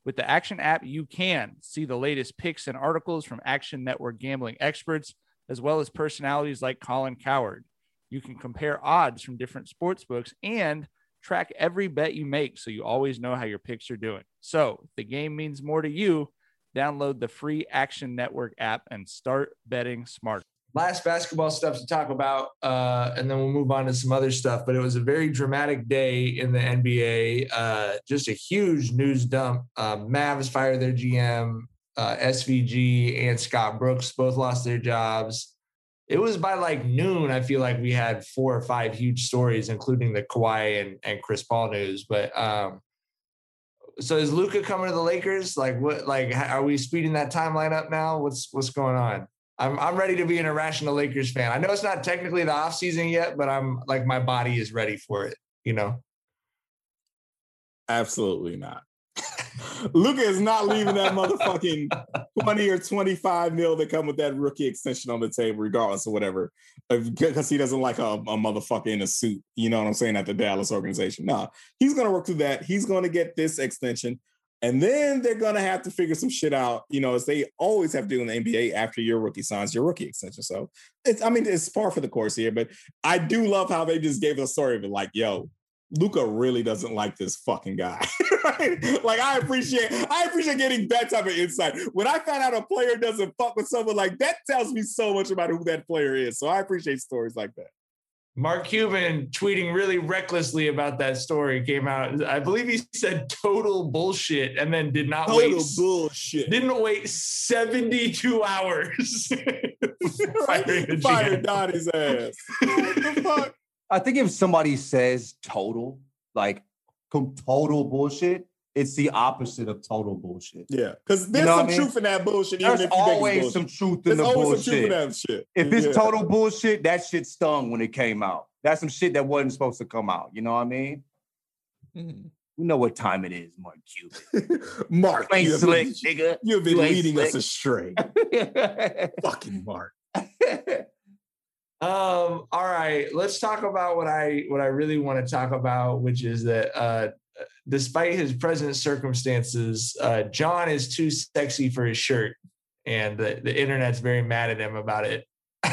With the Action app, you can see the latest picks and articles from Action Network gambling experts, as well as personalities like Colin Cowherd. You can compare odds from different sports books and track every bet you make so you always know how your picks are doing. So if the game means more to you, download the free Action Network app and start betting smart. Last basketball stuff to talk about, uh, and then we'll move on to some other stuff. But it was a very dramatic day in the N B A. Uh, just a huge news dump. Uh, Mavs fired their G M. Uh, S V G and Scott Brooks both lost their jobs. It was by like noon. I feel like we had four or five huge stories, including the Kawhi and, and Chris Paul news. But um, so is Luka coming to the Lakers? Like what? Like are we speeding that timeline up now? What's what's going on? I'm I'm ready to be an irrational Lakers fan. I know it's not technically the offseason yet, but I'm like my body is ready for it, you know? Absolutely not. Luka is not leaving that motherfucking twenty or twenty-five mil that come with that rookie extension on the table, regardless of whatever, because he doesn't like a, a motherfucker in a suit, you know what I'm saying, at the Dallas organization. No, he's going to work through that. He's going to get this extension. And then they're going to have to figure some shit out, you know, as they always have to do in the N B A after your rookie signs your rookie extension. So, it's, I mean, it's par for the course here, but I do love how they just gave us a story of it like, yo, Luka really doesn't like this fucking guy. Right? Like, I appreciate I appreciate getting that type of insight. When I find out a player doesn't fuck with someone, like, that tells me so much about who that player is. So I appreciate stories like that. Mark Cuban tweeting really recklessly about that story came out. I believe he said total bullshit and then did not total wait. bullshit. Didn't wait seventy-two hours. Fired, Fired Donnie's ass. What the fuck? I think if somebody says total, like total bullshit, it's the opposite of total bullshit. Yeah, because there's you know some I mean? truth in that bullshit. There's even if you always think it's some truth in there's the always bullshit. Some truth in that shit. If it's yeah. total bullshit, that shit stung when it came out. That's some shit that wasn't supposed to come out. You know what I mean? Mm-hmm. We know what time it is, Mark Cuban. Mark, you ain't you slick, been, nigga. You've been you leading slick. us astray. Fucking Mark. Um, all right, let's talk about what I what I really want to talk about, which is that uh, despite his present circumstances, uh, John is too sexy for his shirt, and the, the internet's very mad at him about it.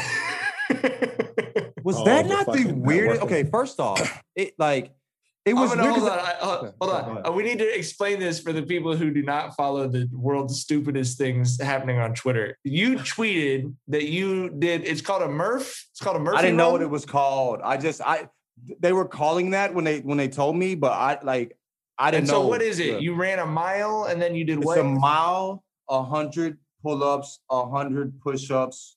Was oh, that the not the weirdest? Okay, first off, it like it was. Gonna, weird hold on, I, I, uh, hold on. Uh, we need to explain this for the people who do not follow the world's stupidest things happening on Twitter. You tweeted that you did. It's called a Murph. It's called a Murphy. I didn't know run? what it was called. I just I they were calling that when they when they told me, but I like I didn't and know. So what is it? Yeah. You ran a mile and then you did it's what? a mile, a hundred pull-ups, a hundred push-ups,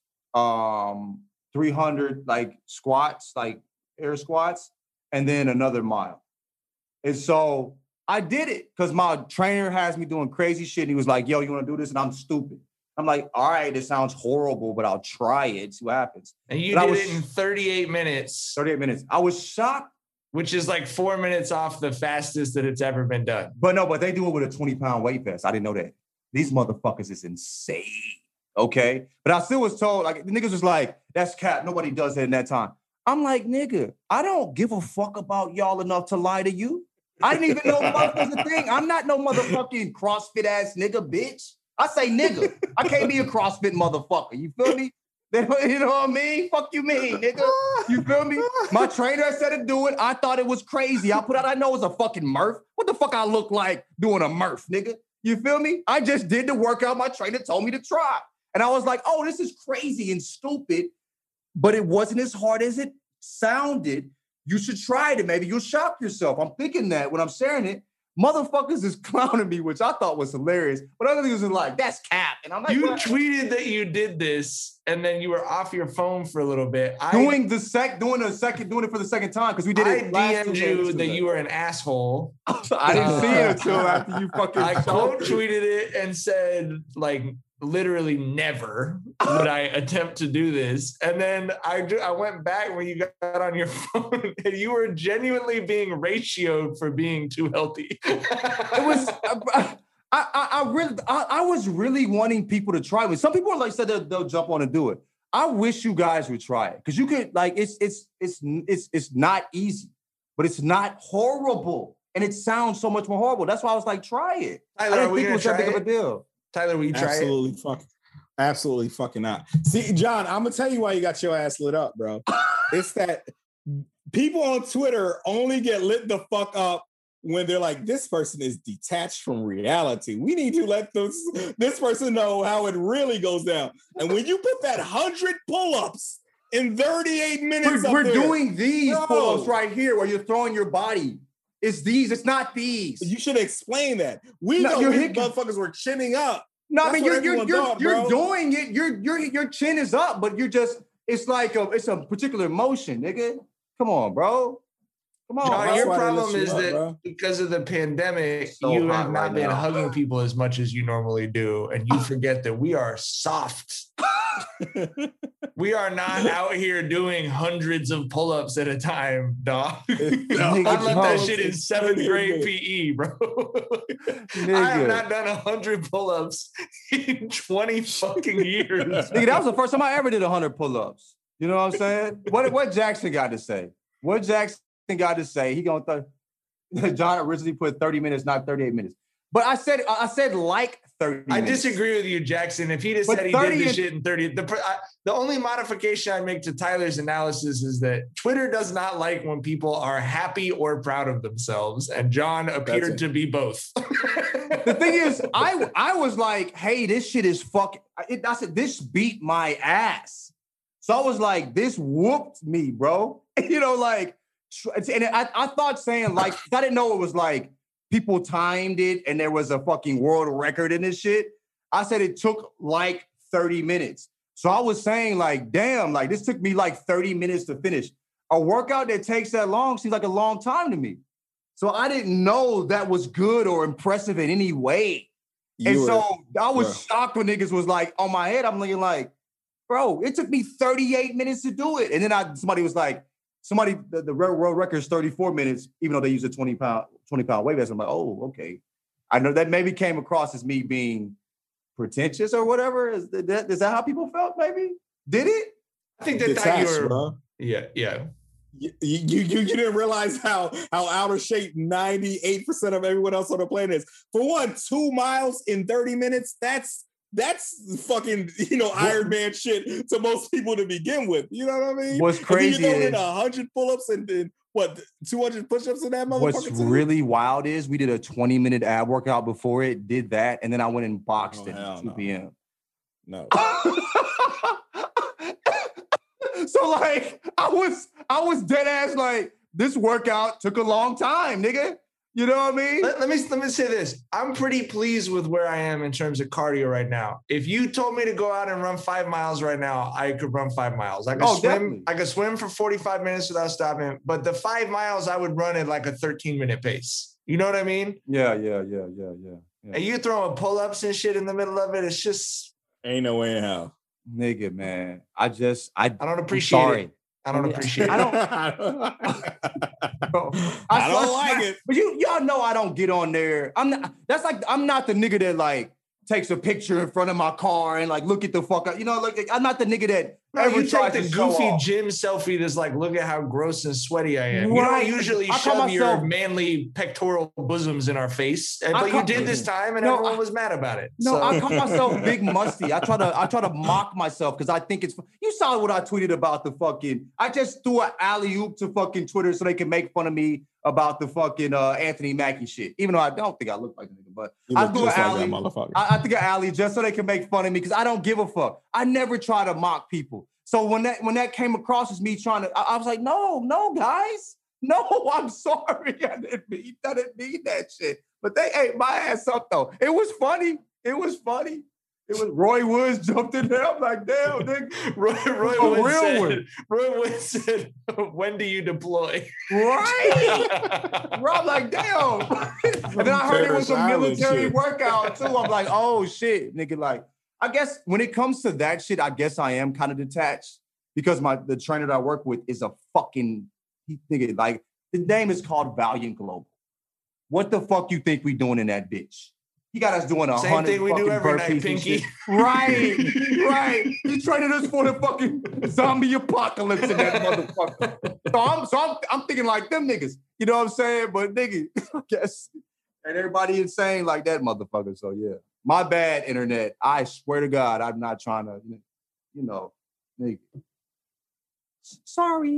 um, three hundred like squats, like air squats, and then another mile. And so I did it because my trainer has me doing crazy shit. And he was like, yo, you want to do this? And I'm stupid. I'm like, all right, it sounds horrible, but I'll try it, see what happens. And you but did was, it in thirty-eight minutes. thirty-eight minutes. I was shocked. Which is like four minutes off the fastest that it's ever been done. But no, but they do it with a twenty-pound weight vest. I didn't know that. These motherfuckers is insane, okay? But I still was told, like, the niggas was like, that's cap. Nobody does that in that time. I'm like, nigga, I don't give a fuck about y'all enough to lie to you. I didn't even know fuck was a thing. I'm not no motherfucking CrossFit ass nigga, bitch. I say nigga. I can't be a CrossFit motherfucker. You feel me? You know what I mean? Fuck you mean, nigga. You feel me? My trainer said to do it. I thought it was crazy. I put out, I know it's a fucking Murph. What the fuck I look like doing a Murph, nigga? You feel me? I just did the workout my trainer told me to try. And I was like, oh, this is crazy and stupid. But it wasn't as hard as it sounded. You should try it. Maybe you'll shock yourself. I'm thinking that when I'm sharing it, motherfuckers is clowning me, which I thought was hilarious. But other niggas are like, that's cap. And I'm like, you what? tweeted that you did this, and then you were off your phone for a little bit. Doing I, the sec, doing a second, doing it for the second time because we did it. I last D M'd you that you were an asshole. I didn't uh, see it until after you fucking. I quote tweeted it and said, like, literally never would I attempt to do this. And then I, I went back when you got on your phone and you were genuinely being ratioed for being too healthy. It was, I, I, I really, I, I was really wanting people to try it. Some people are like said they'll, they'll jump on and do it. I wish you guys would try it because you could like it's it's it's it's it's not easy, but it's not horrible. and it sounds so much more horrible. That's why I was like, try it. Tyler, I are didn't we think it gonna was that try big of a it? deal. Tyler, will you try Absolutely it? fuck, absolutely fucking not. See, John, I'm gonna tell you why you got your ass lit up, bro. It's that people on Twitter only get lit the fuck up when they're like, this person is detached from reality. We need to let this, this person know how it really goes down. And when you put that hundred pull-ups in thirty-eight minutes, We're, up we're there, doing these bro, pull-ups right here where you're throwing your body. It's these, it's not these. you should explain that. We No, know you're these hitting- motherfuckers were chinning up. No, I That's mean what you're you're everyone you're, thought, you're bro. doing it. Your your your chin is up, but you're just it's like a it's a particular motion, nigga. Come on, bro. Come on, John, bro. your why they problem lift you is up, that bro. because of the pandemic, So you hot have not right been now. hugging people as much as you normally do, and you forget that we are soft. We are not out here doing hundreds of pull-ups at a time, dog. I Nigga, left that bro. shit in seventh grade P E, bro. I have Nigga. not done a hundred pull-ups in twenty fucking years. Nigga, that was the first time I ever did one hundred pull-ups. You know what I'm saying? What what Jackson got to say? What Jackson got to say? He gonna th- John originally put thirty minutes, not thirty-eight minutes. But I said I said like thirty I minutes. disagree with you, Jackson. If he just But said he did thirty this and- shit in thirty, the, I, the only modification I make to Tyler's analysis is that Twitter does not like when people are happy or proud of themselves, and John appeared it. to be both. The thing is, I I was like, hey, this shit is fucking. It, I said, this beat my ass. So I was like, this whooped me, bro. You know, like, and I, I thought saying like, I didn't know it was like people timed it and there was a fucking world record in this shit. I said it took like thirty minutes. So I was saying like, damn, like this took me like thirty minutes to finish. A workout that takes that long seems like a long time to me. So I didn't know that was good or impressive in any way. You and were- so I was bro. shocked when niggas was like on my head. I'm looking like, bro, it took me thirty-eight minutes to do it. And then I somebody was like, somebody, the, the world record is thirty-four minutes, even though they use a twenty pound, twenty pound weight vest. I'm like, oh, okay. I know that maybe came across as me being pretentious or whatever. Is that, is that how people felt? Maybe? Did it? I think that, that Detached, you were, bro. yeah, yeah. You, you, you, you didn't realize how, how out of shape ninety-eight percent of everyone else on the planet is. For one, two miles in thirty minutes, that's that's fucking, you know, Iron Man shit to most people to begin with. You know what I mean? What's crazy and then you throw in is- one hundred pull-ups and then, what, two hundred push-ups in that motherfucker? What's too? really wild is we did a twenty minute ab workout before it, did that, and then I went and boxed Oh, it hell at two no. p.m. No. So like I was I was dead ass like this workout took a long time, nigga. You know what I mean? Let, let me let me say this. I'm pretty pleased with where I am in terms of cardio right now. If you told me to go out and run five miles right now, I could run five miles. I could Oh, swim. definitely. I could swim for forty-five minutes without stopping. But the five miles I would run at like a thirteen minute pace. You know what I mean? Yeah, yeah, yeah, yeah, yeah. yeah. And you throwing pull-ups and shit in the middle of it. It's just Ain't no way in hell. Nigga, man. I just I I don't I'm appreciate sorry. it. I don't I mean, appreciate I it. don't- Bro, I, I don't like it. But you y'all know I don't get on there. I'm not that's like I'm not the nigga that like takes a picture in front of my car and like look at the fuck up. You know, like I'm not the nigga that No, ever you tries take the to show goofy off. gym selfie that's like, look at how gross and sweaty I am. You Right. don't usually I call shove your myself- manly pectoral bosoms in our face, and- I but call- you did this time, and No, everyone I- was mad about it. No, So- I call myself Big Musty. I try to I try to mock myself because I think it's. You saw what I tweeted about the fucking. I just threw an alley oop to fucking Twitter so they can make fun of me about the fucking uh, Anthony Mackie shit. Even though I don't think I look like a nigga, but You I look threw an just like alley. that motherfucker. I, I think an alley just so they can make fun of me because I don't give a fuck. I never try to mock people. So when that when that came across as me trying to, I, I was like, no, no, guys, no, I'm sorry, I didn't mean, I didn't mean that shit. But they ate my ass up though. It was funny. It was funny. It was Roy Woods jumped in there. I'm like, damn, nigga. Roy, Roy, A Wood real said, one. Roy Wood said, when do you deploy? Right. Bro, I'm like, damn. And then I heard it was a Parris Island military shit. workout too. I'm like, oh shit, nigga. Like, I guess when it comes to that shit, I guess I am kind of detached because my the trainer that I work with is a fucking he nigga. Like, the name is called Valiant Global. What the fuck you think we doing in that bitch? He got us doing a Same hundred thing we do fucking every night, burpees and Pinky. shit. Right, right. He's training us for the fucking zombie apocalypse in that motherfucker. So I'm, so I'm, I'm thinking like them niggas. You know what I'm saying? But nigga, I guess, and everybody insane like that motherfucker. So yeah, my bad, internet. I swear to God, I'm not trying to, you know, nigga. Sorry.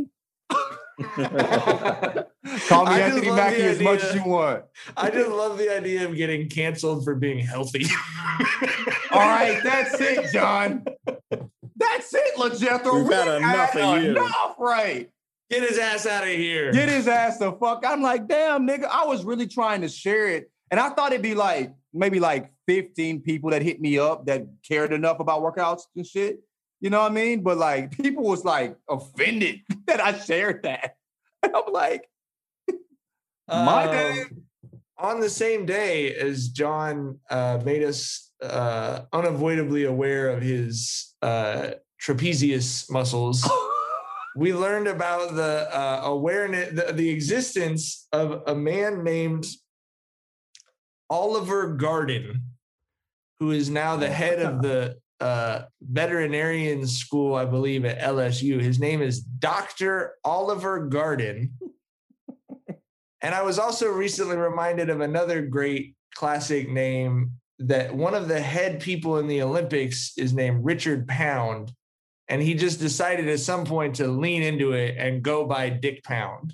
Call me I just Anthony love Mackie the as much idea- as you want. I just love the idea of getting canceled for being healthy. All right, that's it, John. That's it, LaJethro. We've had We enough had of you. Enough, right? Get his ass out of here. Get his ass the fuck. I'm like, damn, nigga. I was really trying to share it, and I thought it'd be like maybe like fifteen people that hit me up that cared enough about workouts and shit. You know what I mean? But like, people was like offended that I shared that. And I'm like, my Um, bad. On the same day as John uh, made us uh, unavoidably aware of his uh, trapezius muscles, we learned about the uh, awareness, the, the existence of a man named Oliver Garden, who is now the head of the uh, veterinarian school, I believe, at L S U. His name is Doctor Oliver Garden. And I was also recently reminded of another great classic name, that one of the head people in the Olympics is named Richard Pound. And he just decided at some point to lean into it and go by Dick Pound.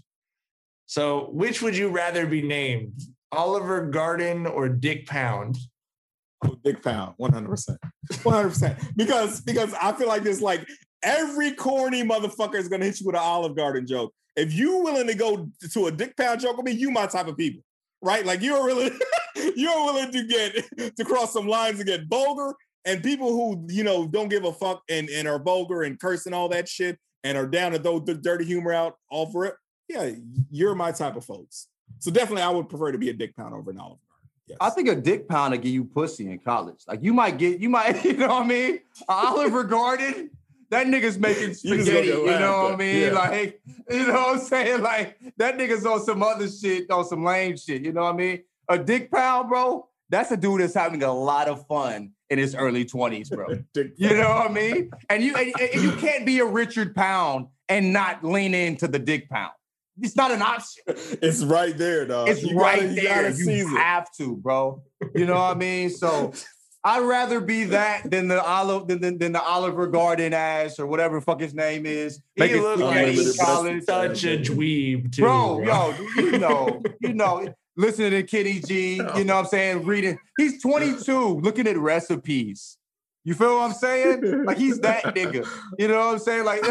So which would you rather be named, Oliver Garden or Dick Pound? Dick Pound, one hundred percent. one hundred percent. Because, because I feel like this, like, every corny motherfucker is going to hit you with an Olive Garden joke. If you willing to go to a Dick Pound joke with me, you my type of people, right? Like, you're willing, you're willing to get, to cross some lines and get vulgar. And people who, you know, don't give a fuck and, and are vulgar and cursing all that shit and are down to throw the dirty humor out all for it, yeah, you're my type of folks. So definitely I would prefer to be a Dick Pound over an Olive Garden. Yes. I think a dick pound will give you pussy in college. Like, you might get, you might, you know what I mean? Oliver Garden, that nigga's making spaghetti, you, you know what I mean? Yeah. Like, you know what I'm saying? Like, that nigga's on some other shit, on some lame shit, you know what I mean? A dick pound, bro, that's a dude that's having a lot of fun in his early twenties, bro. You know what I mean? And you and, and you can't be a Richard Pound and not lean into the dick pound. It's not an option. It's right there, dog. It's you right gotta, there. You, You have to, bro. You know what I mean? So I'd rather be that than the Olive than, than, than the Oliver Garden ass or whatever the fuck his name is. He looks like he's college. such a dweeb, too. Bro, yo, you know, you know, listening to Kenny G, you know what I'm saying? Reading. He's twenty-two, looking at recipes. You feel what I'm saying? Like, he's that nigga. You know what I'm saying? Like,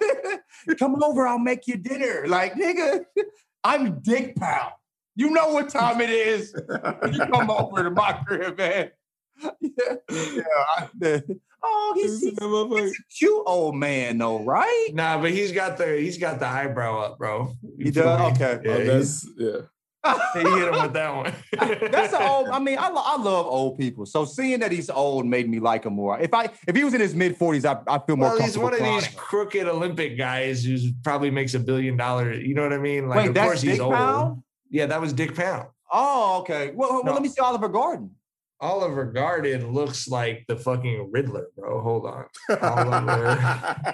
come over, I'll make you dinner. Like, nigga, I'm Dick Pound. You know what time it is. You come over to my crib, man. Yeah. yeah I, oh, he's, he's, he's a cute old man, though, right? Nah, but he's got the he's got the eyebrow up, bro. You he does? Okay. Yeah, oh, that's, yeah. He hit him with that one. That's an old. I mean, I, I love old people. So seeing that he's old made me like him more. If I if he was in his mid forties, I I feel more well, comfortable. He's one of these him. crooked Olympic guys who probably makes a billion dollars. You know what I mean? Like, Wait, of that's course Dick he's old. Pound? Yeah, that was Dick Pound. Oh, okay. Well, well No. let me see Oliver Garden. Oliver Garden looks like the fucking Riddler, bro. Hold on. Oliver,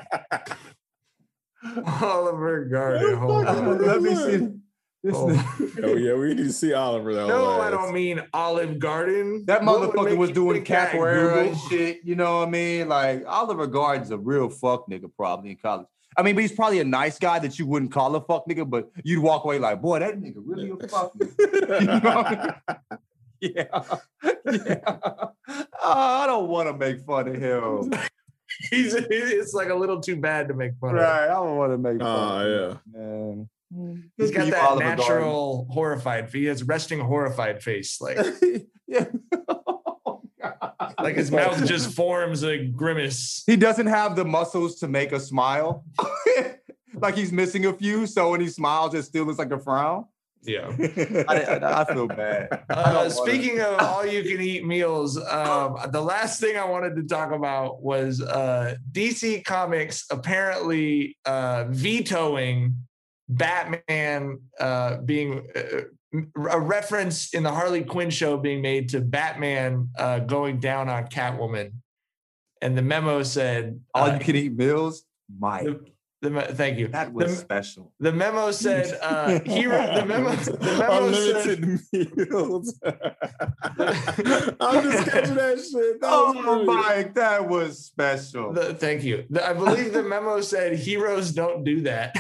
Oliver Garden. Hold on. Let me see. Oh. oh yeah, we need to see Oliver though. No, I don't mean Olive Garden. That What would motherfucker make was you doing think that, capoeira and Google? shit. You know what I mean? Like, Oliver Garden's a real fuck nigga probably in college. I mean, but he's probably a nice guy that you wouldn't call a fuck nigga, but you'd walk away like, boy, that nigga really a fuck nigga. You know what I mean? Yeah. Yeah. Oh, I don't want to make fun of him. He's it's like a little too bad to make fun of. Right. I don't want to make fun Oh, of yeah. him. Man. He's got Keep that Oliver natural horrified. He has resting horrified face, like Garden. Yeah. Oh, God. like his mouth just forms a grimace. He doesn't have the muscles to make a smile. Like, he's missing a few, so when he smiles, it still looks like a frown. Yeah. I, I, I feel bad. I Uh, don't speaking of all you can eat meals, um, the last thing I wanted to talk about was uh, D C Comics apparently uh, vetoing Batman uh, being uh, a reference in the Harley Quinn show being made to Batman uh, going down on Catwoman. And the memo said, all uh, you can eat meals, Mike. The, the, thank you. That was the, special. The memo said, uh, hero, the memo, the memo Unlimited said, meals. I'm just catching that shit. That oh, was Mike, that was special. The, thank you. The, I believe the memo said, heroes don't do that.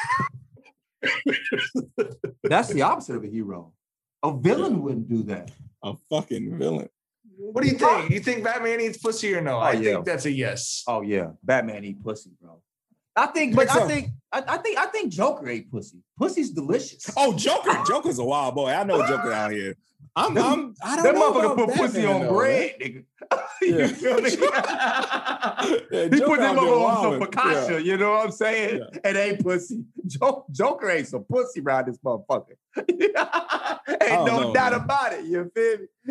That's the opposite of a hero. A villain wouldn't do that. A fucking villain. What do you think? You think Batman eats pussy or no? Oh, I yeah. think that's a yes. Oh yeah, Batman eat pussy, bro. I think, but I think, I, I think, I think Joker ate pussy. Pussy's delicious. Oh, Joker! Joker's a wild boy. I know Joker out here. I'm, Them- I'm I don't That know motherfucker about put pussy Batman, on though, bread, nigga. Yeah. You feel me? Yeah, He Joker put that out there motherfucker on some wildin'. focaccia, Yeah. you know what I'm saying? Yeah. And ain't pussy. Jo- Joker ain't some pussy around this motherfucker. ain't don't no know, doubt man. about it. You feel me?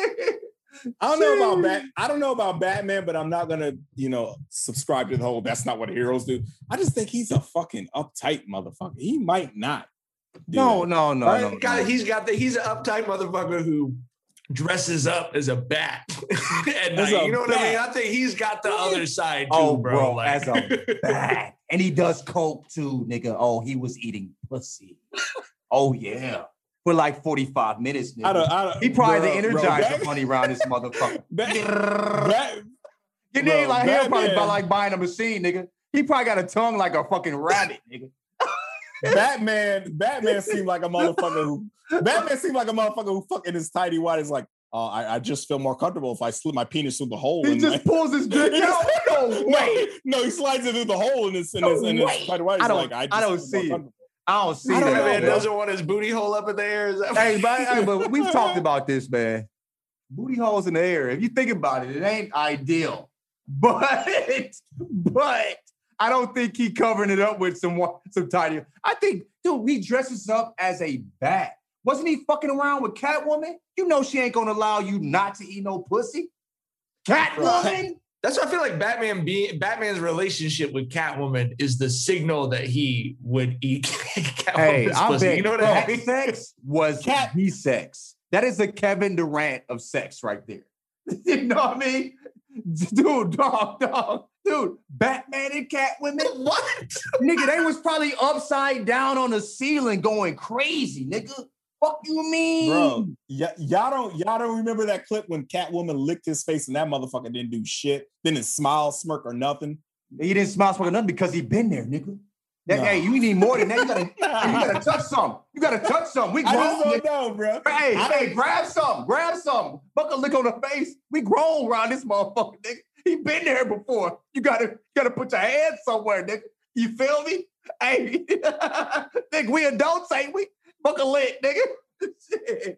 I don't know about Bat. I don't know about Batman, but I'm not gonna, you know, subscribe to the whole. That's not what heroes do. I just think he's a fucking uptight motherfucker. He might not. do No, that. no, no, Right? no, Got- no. He's got the, he's an uptight motherfucker who dresses up as a bat at As night. a You know what I mean? bat. I think he's got the other side too, Oh, bro. bro, Like- as a bat. And he does coke too, nigga. Oh, he was eating pussy. Oh, yeah. For like forty-five minutes, nigga. I don't, I don't, he probably bro, the bro, Energizer Bat- money around this motherfucker. Bat- Bat- Your bro, name like hair probably Batman- by like buying a machine, nigga. He probably got a tongue like a fucking rabbit, nigga. Batman, Batman seemed like a motherfucker who Batman seemed like a motherfucker who fucking his tidy white is like, uh, I, I just feel more comfortable if I slip my penis through the hole. He in just my- pulls his dick out. No no, way. no, he slides it through the hole in his in No his, in his way. tidy white. He's I don't- like, I, just I don't feel more see it. comfortable. I don't see I don't that. know, Batman bro. doesn't want his booty hole up in the air. Is that Hey, but, hey, but we've talked about this, man. Booty holes in the air. If you think about it, it ain't ideal. But, but I don't think he covering it up with some some tiny. I think, dude, he dresses up as a bat. Wasn't he fucking around with Catwoman? You know she ain't gonna allow you not to eat no pussy. Catwoman. That's why I feel like Batman being Batman's relationship with Catwoman is the signal that he would eat Catwoman's Hey, I pussy. bet You know what I that mean? sex was Cat- he sex. That is a Kevin Durant of sex right there. You know what I mean? Dude, dog, dog, dude, Batman and Catwoman. What? Nigga, they was probably upside down on the ceiling going crazy, nigga. Fuck you mean? Bro, y- y'all don't y'all don't remember that clip when Catwoman licked his face and that motherfucker didn't do shit, didn't smile, smirk, or nothing. He didn't smile smoking nothing because he been there, nigga. That, No. Hey, you need more than that. You gotta, you gotta touch something. You gotta touch something. We I grown. just nigga. don't know, bro. Hey, I hey, don't- grab something. Grab something. Buck a lick on the face. We grown around this motherfucker, nigga. He been there before. You gotta, you gotta put your hand somewhere, nigga. You feel me? Hey, nigga, we adults, ain't we? Buck a lick, nigga. Shit.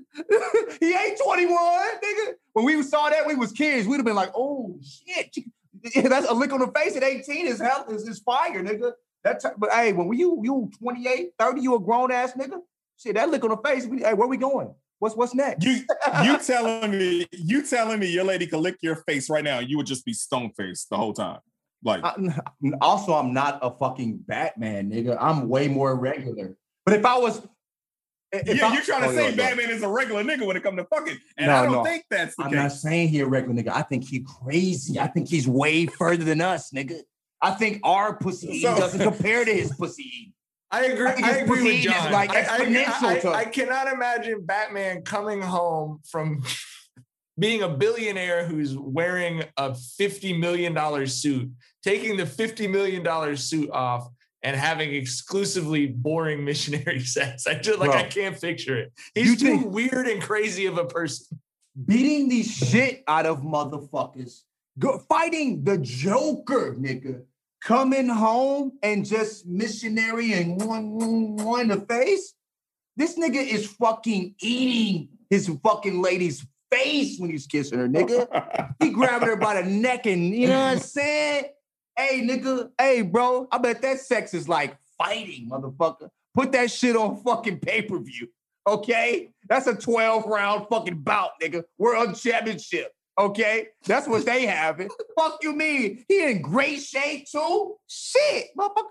He ain't twenty-one, nigga. When we saw that, we was kids. We'd have been like, oh, shit. That's a lick on the face at eighteen is hell, is, is fire, nigga. That t- but hey, when you you twenty-eight, thirty, you a grown ass nigga. Shit, that lick on the face. We, hey, where we going? What's what's next? You you telling me you telling me your lady could lick your face right now and you would just be stone faced the whole time. Like I- also, I'm not a fucking Batman, nigga. I'm way more regular. But if I was, if yeah, I- you're trying to oh, say yeah, Batman is a regular nigga when it comes to fucking. And No, I don't no. think that's the I'm case. not saying he a regular nigga. I think he crazy. I think he's way further than us, nigga. I think our pussy eating So- doesn't compare to his pussy eating. I agree. I think I, his agree pussy with eating is John. like I, I- exponential I, to- I cannot imagine Batman coming home from being a billionaire who's wearing a fifty million dollars suit, taking the fifty million dollars suit off, and having exclusively boring missionary sex. I just like Bro. I can't picture it. You He's too think- weird and crazy of a person. Beating the shit out of motherfuckers, go, fighting the Joker, nigga, coming home and just missionary and one, one, one in the face. This nigga is fucking eating his fucking lady's face when he's kissing her, nigga. He grabbing her by the neck and, you know what I'm saying? Hey, nigga, hey, bro, I bet that sex is like fighting, motherfucker. Put that shit on fucking pay-per-view, okay? That's a twelve round fucking bout, nigga. World championship, okay? That's what they having. Fuck you mean? He in great shape too? Shit, motherfucker.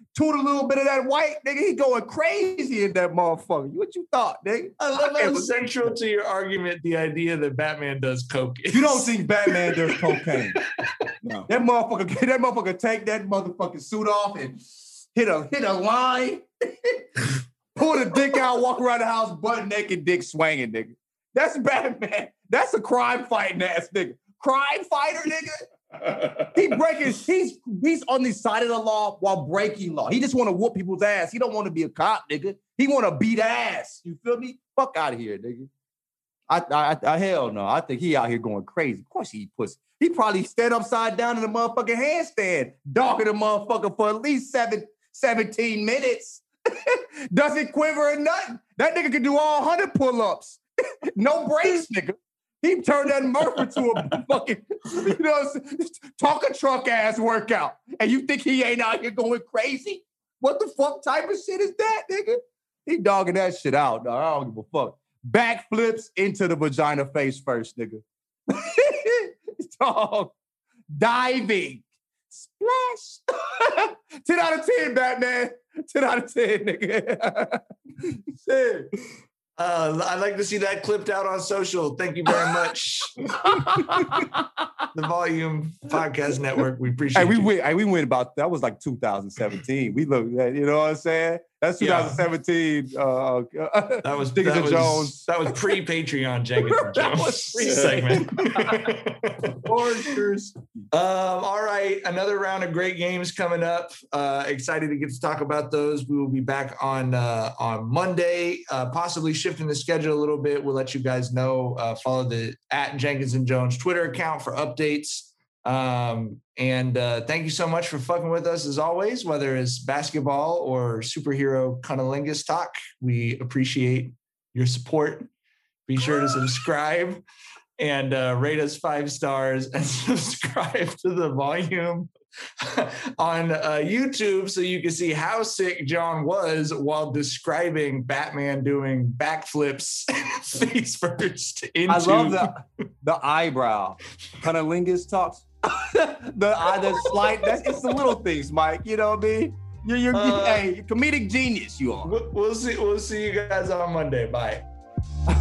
toot a little bit of that white, nigga. He going crazy in that motherfucker. What you thought, nigga? I love I how can't central to your argument the idea that Batman does coke. is. You don't think Batman does cocaine? No. That motherfucker, that motherfucker take that motherfucking suit off and hit a hit a line, pull the dick out, walk around the house butt naked, dick swinging, nigga. That's Batman. That's a crime fighting ass nigga. Crime fighter, nigga. He breaking. He's he's on the side of the law while breaking law. He just want to whoop people's ass. He don't want to be a cop, nigga. He want to beat ass. You feel me? Fuck out of here, nigga. I, I, I hell no. I think he out here going crazy. Of course he puts. He probably stand upside down in the motherfucking handstand, dogging the motherfucker for at least seven, seventeen minutes. Doesn't quiver or nothing. That nigga can do all one hundred pull-ups. No breaks, nigga. He turned that Murphy to a fucking, you know, talk a truck ass workout. And you think he ain't out here going crazy? What the fuck type of shit is that, nigga? He dogging that shit out, dog. I don't give a fuck. Backflips into the vagina face first, nigga. Dog. Diving. Splash. ten out of ten, Batman. ten out of ten, nigga. Shit. Uh, I'd like to see that clipped out on social. Thank you very much. The Volume Podcast Network. We appreciate Hey, we you. went, hey, we went about, that was like two thousand seventeen. We looked at, you know what I'm saying? That's Yeah. twenty seventeen. Uh, That was Diggins that and was, Jones. That was pre-Patreon Jenkins and That Jones was pre- segment. Oranges. Um, all right, another round of great games coming up. Uh, excited to get to talk about those. We will be back on uh, on Monday, uh, possibly shifting the schedule a little bit. We'll let you guys know. Uh, follow the at Jenkins and Jones Twitter account for updates. Um, and uh, thank you so much for fucking with us as always, whether it's basketball or superhero cunnilingus talk. We appreciate your support. Be sure to subscribe and uh, rate us five stars and subscribe to the Volume on uh, YouTube so you can see how sick John was while describing Batman doing backflips face first into. I love the the eyebrow. Cunnilingus talks. the uh, the slight. That's it's the little things, Mike. You know what I mean? You're, you're Uh, hey, comedic genius. You are. We'll we'll see. We'll see you guys on Monday. Bye.